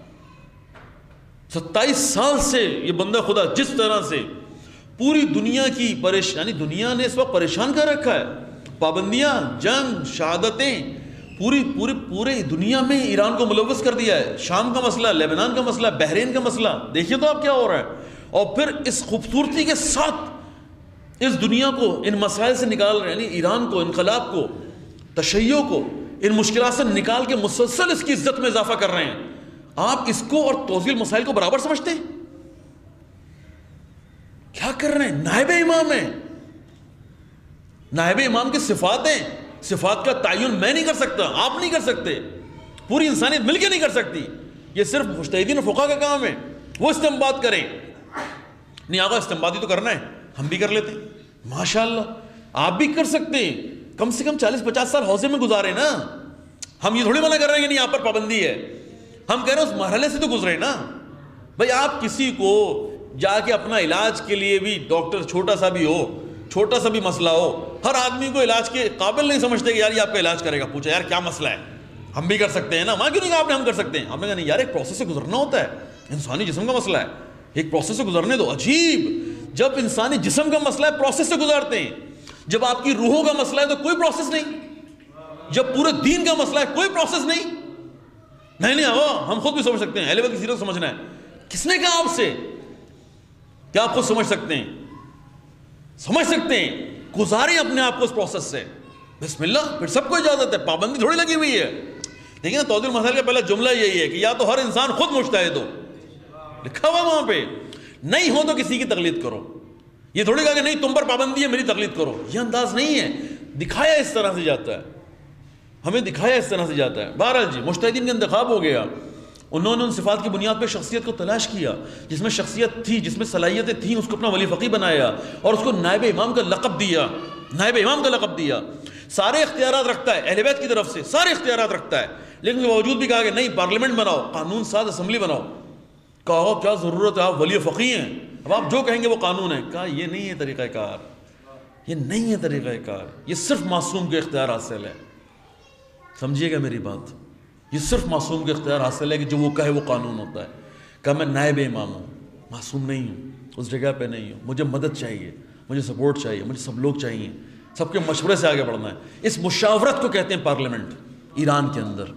27 سال سے یہ بندہ خدا جس طرح سے پوری دنیا کی پریشانی، دنیا نے اس وقت پریشان کر رکھا ہے. پابندیاں، جنگ، شہادتیں، پوری دنیا میں ایران کو ملوث کر دیا ہے. شام کا مسئلہ، لیبنان کا مسئلہ، بحرین کا مسئلہ، دیکھیے تو آپ کیا ہو رہا ہے. اور پھر اس خوبصورتی کے ساتھ اس دنیا کو ان مسائل سے نکال رہے ہیں. یعنی ایران کو، انقلاب کو، تشیع کو ان مشکلات سے نکال کے مسلسل اس کی عزت میں اضافہ کر رہے ہیں. آپ اس کو اور توضیح المسائل کو برابر سمجھتے ہیں؟ کیا کر رہے ہیں؟ نائب امام ہیں. نائب امام کی صفات ہیں. صفات کا تعین میں نہیں کر سکتا، آپ نہیں کر سکتے، پوری انسانیت مل کے نہیں کر سکتی. یہ صرف مجتہدین فقہا کا کام ہے. وہ استنباط کریں. نہیں آقا استنباطی تو کرنا ہے، ہم بھی کر لیتے ہیں. ماشاءاللہ آپ بھی کر سکتے ہیں. کم سے کم 40-50 سال حوزے میں گزارے نا. ہم یہ تھوڑی منع کر رہے ہیں کہ نہیں آپ پر پابندی ہے. ہم کہہ رہے ہیں اس مرحلے سے تو گزرے نا. بھائی آپ کسی کو جا کے اپنا علاج کے لیے بھی ڈاکٹر چھوٹا سا بھی ہو، چھوٹا سا بھی مسئلہ ہو، ہر آدمی کو علاج کے قابل نہیں سمجھتے کہ یار یہ آپ کا علاج کرے گا. پوچھا یار کیا مسئلہ ہے؟ ہم بھی کر سکتے ہیں نا. ماں کیوں نہیں کہا آپ نے ہم کر سکتے ہیں؟ آپ نے کہا نہیں یار ایک پروسیس سے گزرنا ہوتا ہے. انسانی جسم کا مسئلہ ہے، ایک پروسیس سے گزرنے دو. عجیب، جب انسانی جسم کا مسئلہ ہے پروسیس سے گزارتے ہیں. جب آپ کی روحوں کا مسئلہ ہے تو کوئی پروسیس نہیں. جب پورے دین کا مسئلہ ہے کوئی پروسیس نہیں. نہیں ہم خود بھی سمجھ سکتے ہیں. اہل بیت کی سیرت سمجھنا ہے. کس نے کہا آپ سے؟ کیا آپ خود سمجھ سکتے ہیں؟ سمجھ سکتے ہیں. گزاریں اپنے آپ کو اس پروسیس سے. بسم اللہ. پھر سب کو اجازت ہے، پابندی تھوڑی لگی ہوئی ہے. دیکھیں نا توضیح المسائل کا پہلا جملہ یہی ہے کہ یا تو ہر انسان خود مجتہد ہو، لکھا ہوا وہاں پہ. نہیں ہو تو کسی کی تقلید کرو. یہ تھوڑی کہا کہ نہیں تم پر پابندی ہے میری تقلید کرو. یہ انداز نہیں ہے. دکھایا اس طرح سے جاتا ہے، ہمیں دکھایا اس طرح سے جاتا ہے. بہرحال جی مجتہدین کا انتخاب ہو گیا. انہوں نے ان صفات کی بنیاد پہ شخصیت کو تلاش کیا، جس میں شخصیت تھی، جس میں صلاحیتیں تھیں، اس کو اپنا ولی فقیہ بنایا اور اس کو نائب امام کا لقب دیا. نائب امام کا لقب دیا. سارے اختیارات رکھتا ہے اہل بیت کی طرف سے، سارے اختیارات رکھتا ہے، لیکن اس کے باوجود بھی کہا کہ نہیں پارلیمنٹ بناؤ، قانون ساز اسمبلی بناؤ۔ کہا کیا ضرورت ہے، آپ ولی فقیہ ہیں، اب آپ جو کہیں گے وہ قانون ہے۔ کہا یہ نہیں ہے طریقہ کار، یہ نہیں ہے طریقہ کار، یہ صرف معصوم کے اختیار حاصل ہے۔ سمجھیے گا میری بات، یہ صرف معصوم کے اختیار حاصل ہے کہ جو وہ کہے وہ قانون ہوتا ہے۔ کہا میں نائب امام ہوں، معصوم نہیں ہوں، اس جگہ پہ نہیں ہوں، مجھے مدد چاہیے، مجھے سپورٹ چاہیے، مجھے سب لوگ چاہیے، سب کے مشورے سے آگے بڑھنا ہے۔ اس مشاورت کو کہتے ہیں پارلیمنٹ ایران کے اندر،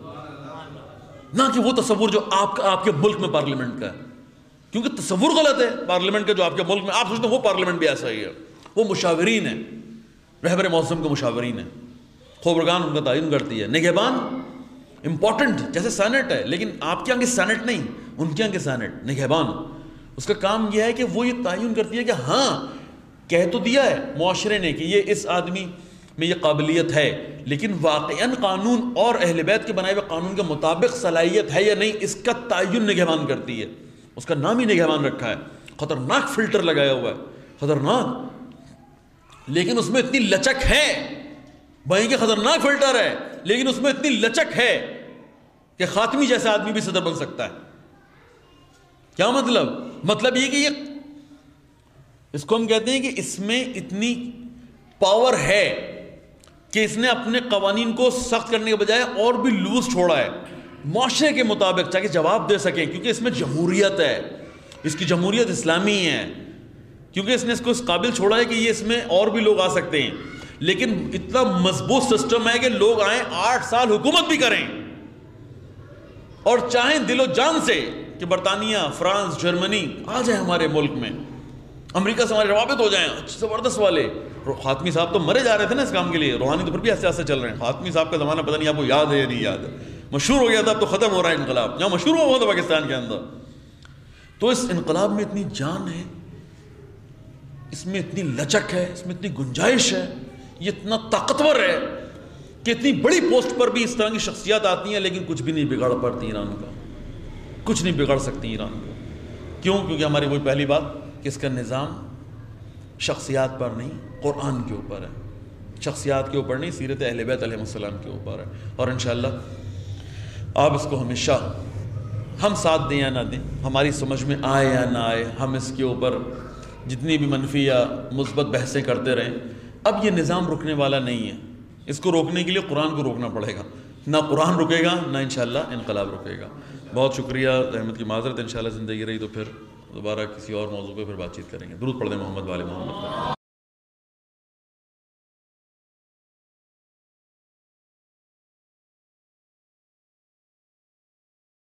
نہ کہ وہ تصور جو آپ کے ملک میں پارلیمنٹ کا ہے، کیونکہ تصور غلط ہے پارلیمنٹ کا جو آپ کے ملک میں، آپ سوچتے ہیں وہ پارلیمنٹ بھی ایسا ہی ہے۔ وہ مشاورین ہیں، رہبر موسم کے مشاورین ہیں، خبرگان ان کا تعین کرتی ہے، نگہبان امپورٹنٹ جیسے سینٹ ہے، لیکن آپ کے آگے سینٹ نہیں، ان کے آگے سینٹ، نگہبان اس کا کام یہ ہے کہ وہ یہ تعین کرتی ہے کہ ہاں کہہ تو دیا ہے معاشرے نے کہ یہ اس آدمی میں یہ قابلیت ہے، لیکن واقعاً قانون اور اہل بیت کے بنائے ہوئے قانون کے مطابق صلاحیت ہے یا نہیں، اس کا تعین نگہبان کرتی ہے۔ اس کا نام ہی نگہبان رکھا ہے، خطرناک فلٹر لگایا ہوا ہے، خطرناک، لیکن اس میں اتنی لچک ہے، بھائی کہ خطرناک فلٹر ہے لیکن اس میں اتنی لچک ہے کہ خاتمی جیسا آدمی بھی صدر بن سکتا ہے۔ کیا مطلب یہ کہ یہ اس کو ہم کہتے ہیں کہ اس میں اتنی پاور ہے کہ اس نے اپنے قوانین کو سخت کرنے کے بجائے اور بھی لوز چھوڑا ہے معاشرے کے مطابق، تاکہ جواب دے سکیں، کیونکہ اس میں جمہوریت ہے، اس کی جمہوریت اسلامی ہے، کیونکہ اس نے اس کو اس قابل چھوڑا ہے کہ یہ اس میں اور بھی لوگ آ سکتے ہیں، لیکن اتنا مضبوط سسٹم ہے کہ لوگ آئیں 8 سال حکومت بھی کریں اور چاہیں دل و جان سے کہ برطانیہ، فرانس، جرمنی آ جائیں ہمارے ملک میں، امریکہ سے ہمارے روابط ہو جائیں زبردست والے۔ خاتمی صاحب تو مرے جا رہے تھے نا اس کام کے لیے، روحانی تو پھر بھی آہستہ چل رہے ہیں۔ خاتمی صاحب کا زمانہ پتہ نہیں آپ کو یاد ہے یا نہیں یاد ہے، مشہور ہو گیا تھا، اب تو ختم ہو رہا ہے انقلاب، جہاں مشہور ہوا تھا پاکستان کے اندر۔ تو اس انقلاب میں اتنی جان ہے، اس میں اتنی لچک ہے، اس میں اتنی گنجائش ہے، یہ اتنا طاقتور ہے کہ اتنی بڑی پوسٹ پر بھی اس طرح کی شخصیات آتی ہیں، لیکن کچھ بھی نہیں بگاڑ پاتی ایران کا، کچھ نہیں بگاڑ سکتی ایران کو۔ کیوں؟ کیونکہ ہماری وہی پہلی بات کہ اس کا نظام شخصیات پر نہیں، قرآن کے اوپر ہے، شخصیات کے اوپر نہیں، سیرت اہل بیت علیہ السلام کے اوپر ہے۔ اور انشاءاللہ آپ اس کو ہمیشہ، ہم ساتھ دیں یا نہ دیں، ہماری سمجھ میں آئے یا نہ آئے، ہم اس کے اوپر جتنی بھی منفی یا مثبت بحثیں کرتے رہیں، اب یہ نظام رکنے والا نہیں ہے۔ اس کو روکنے کے لیے قرآن کو روکنا پڑے گا، نہ قرآن رکے گا نہ انشاءاللہ انقلاب رکے گا۔ بہت شکریہ، رحمت کی معذرت، انشاءاللہ زندگی رہی تو پھر دوبارہ کسی اور موضوع پہ پھر بات چیت کریں گے۔ درود پڑھ دیں محمد والے محمد۔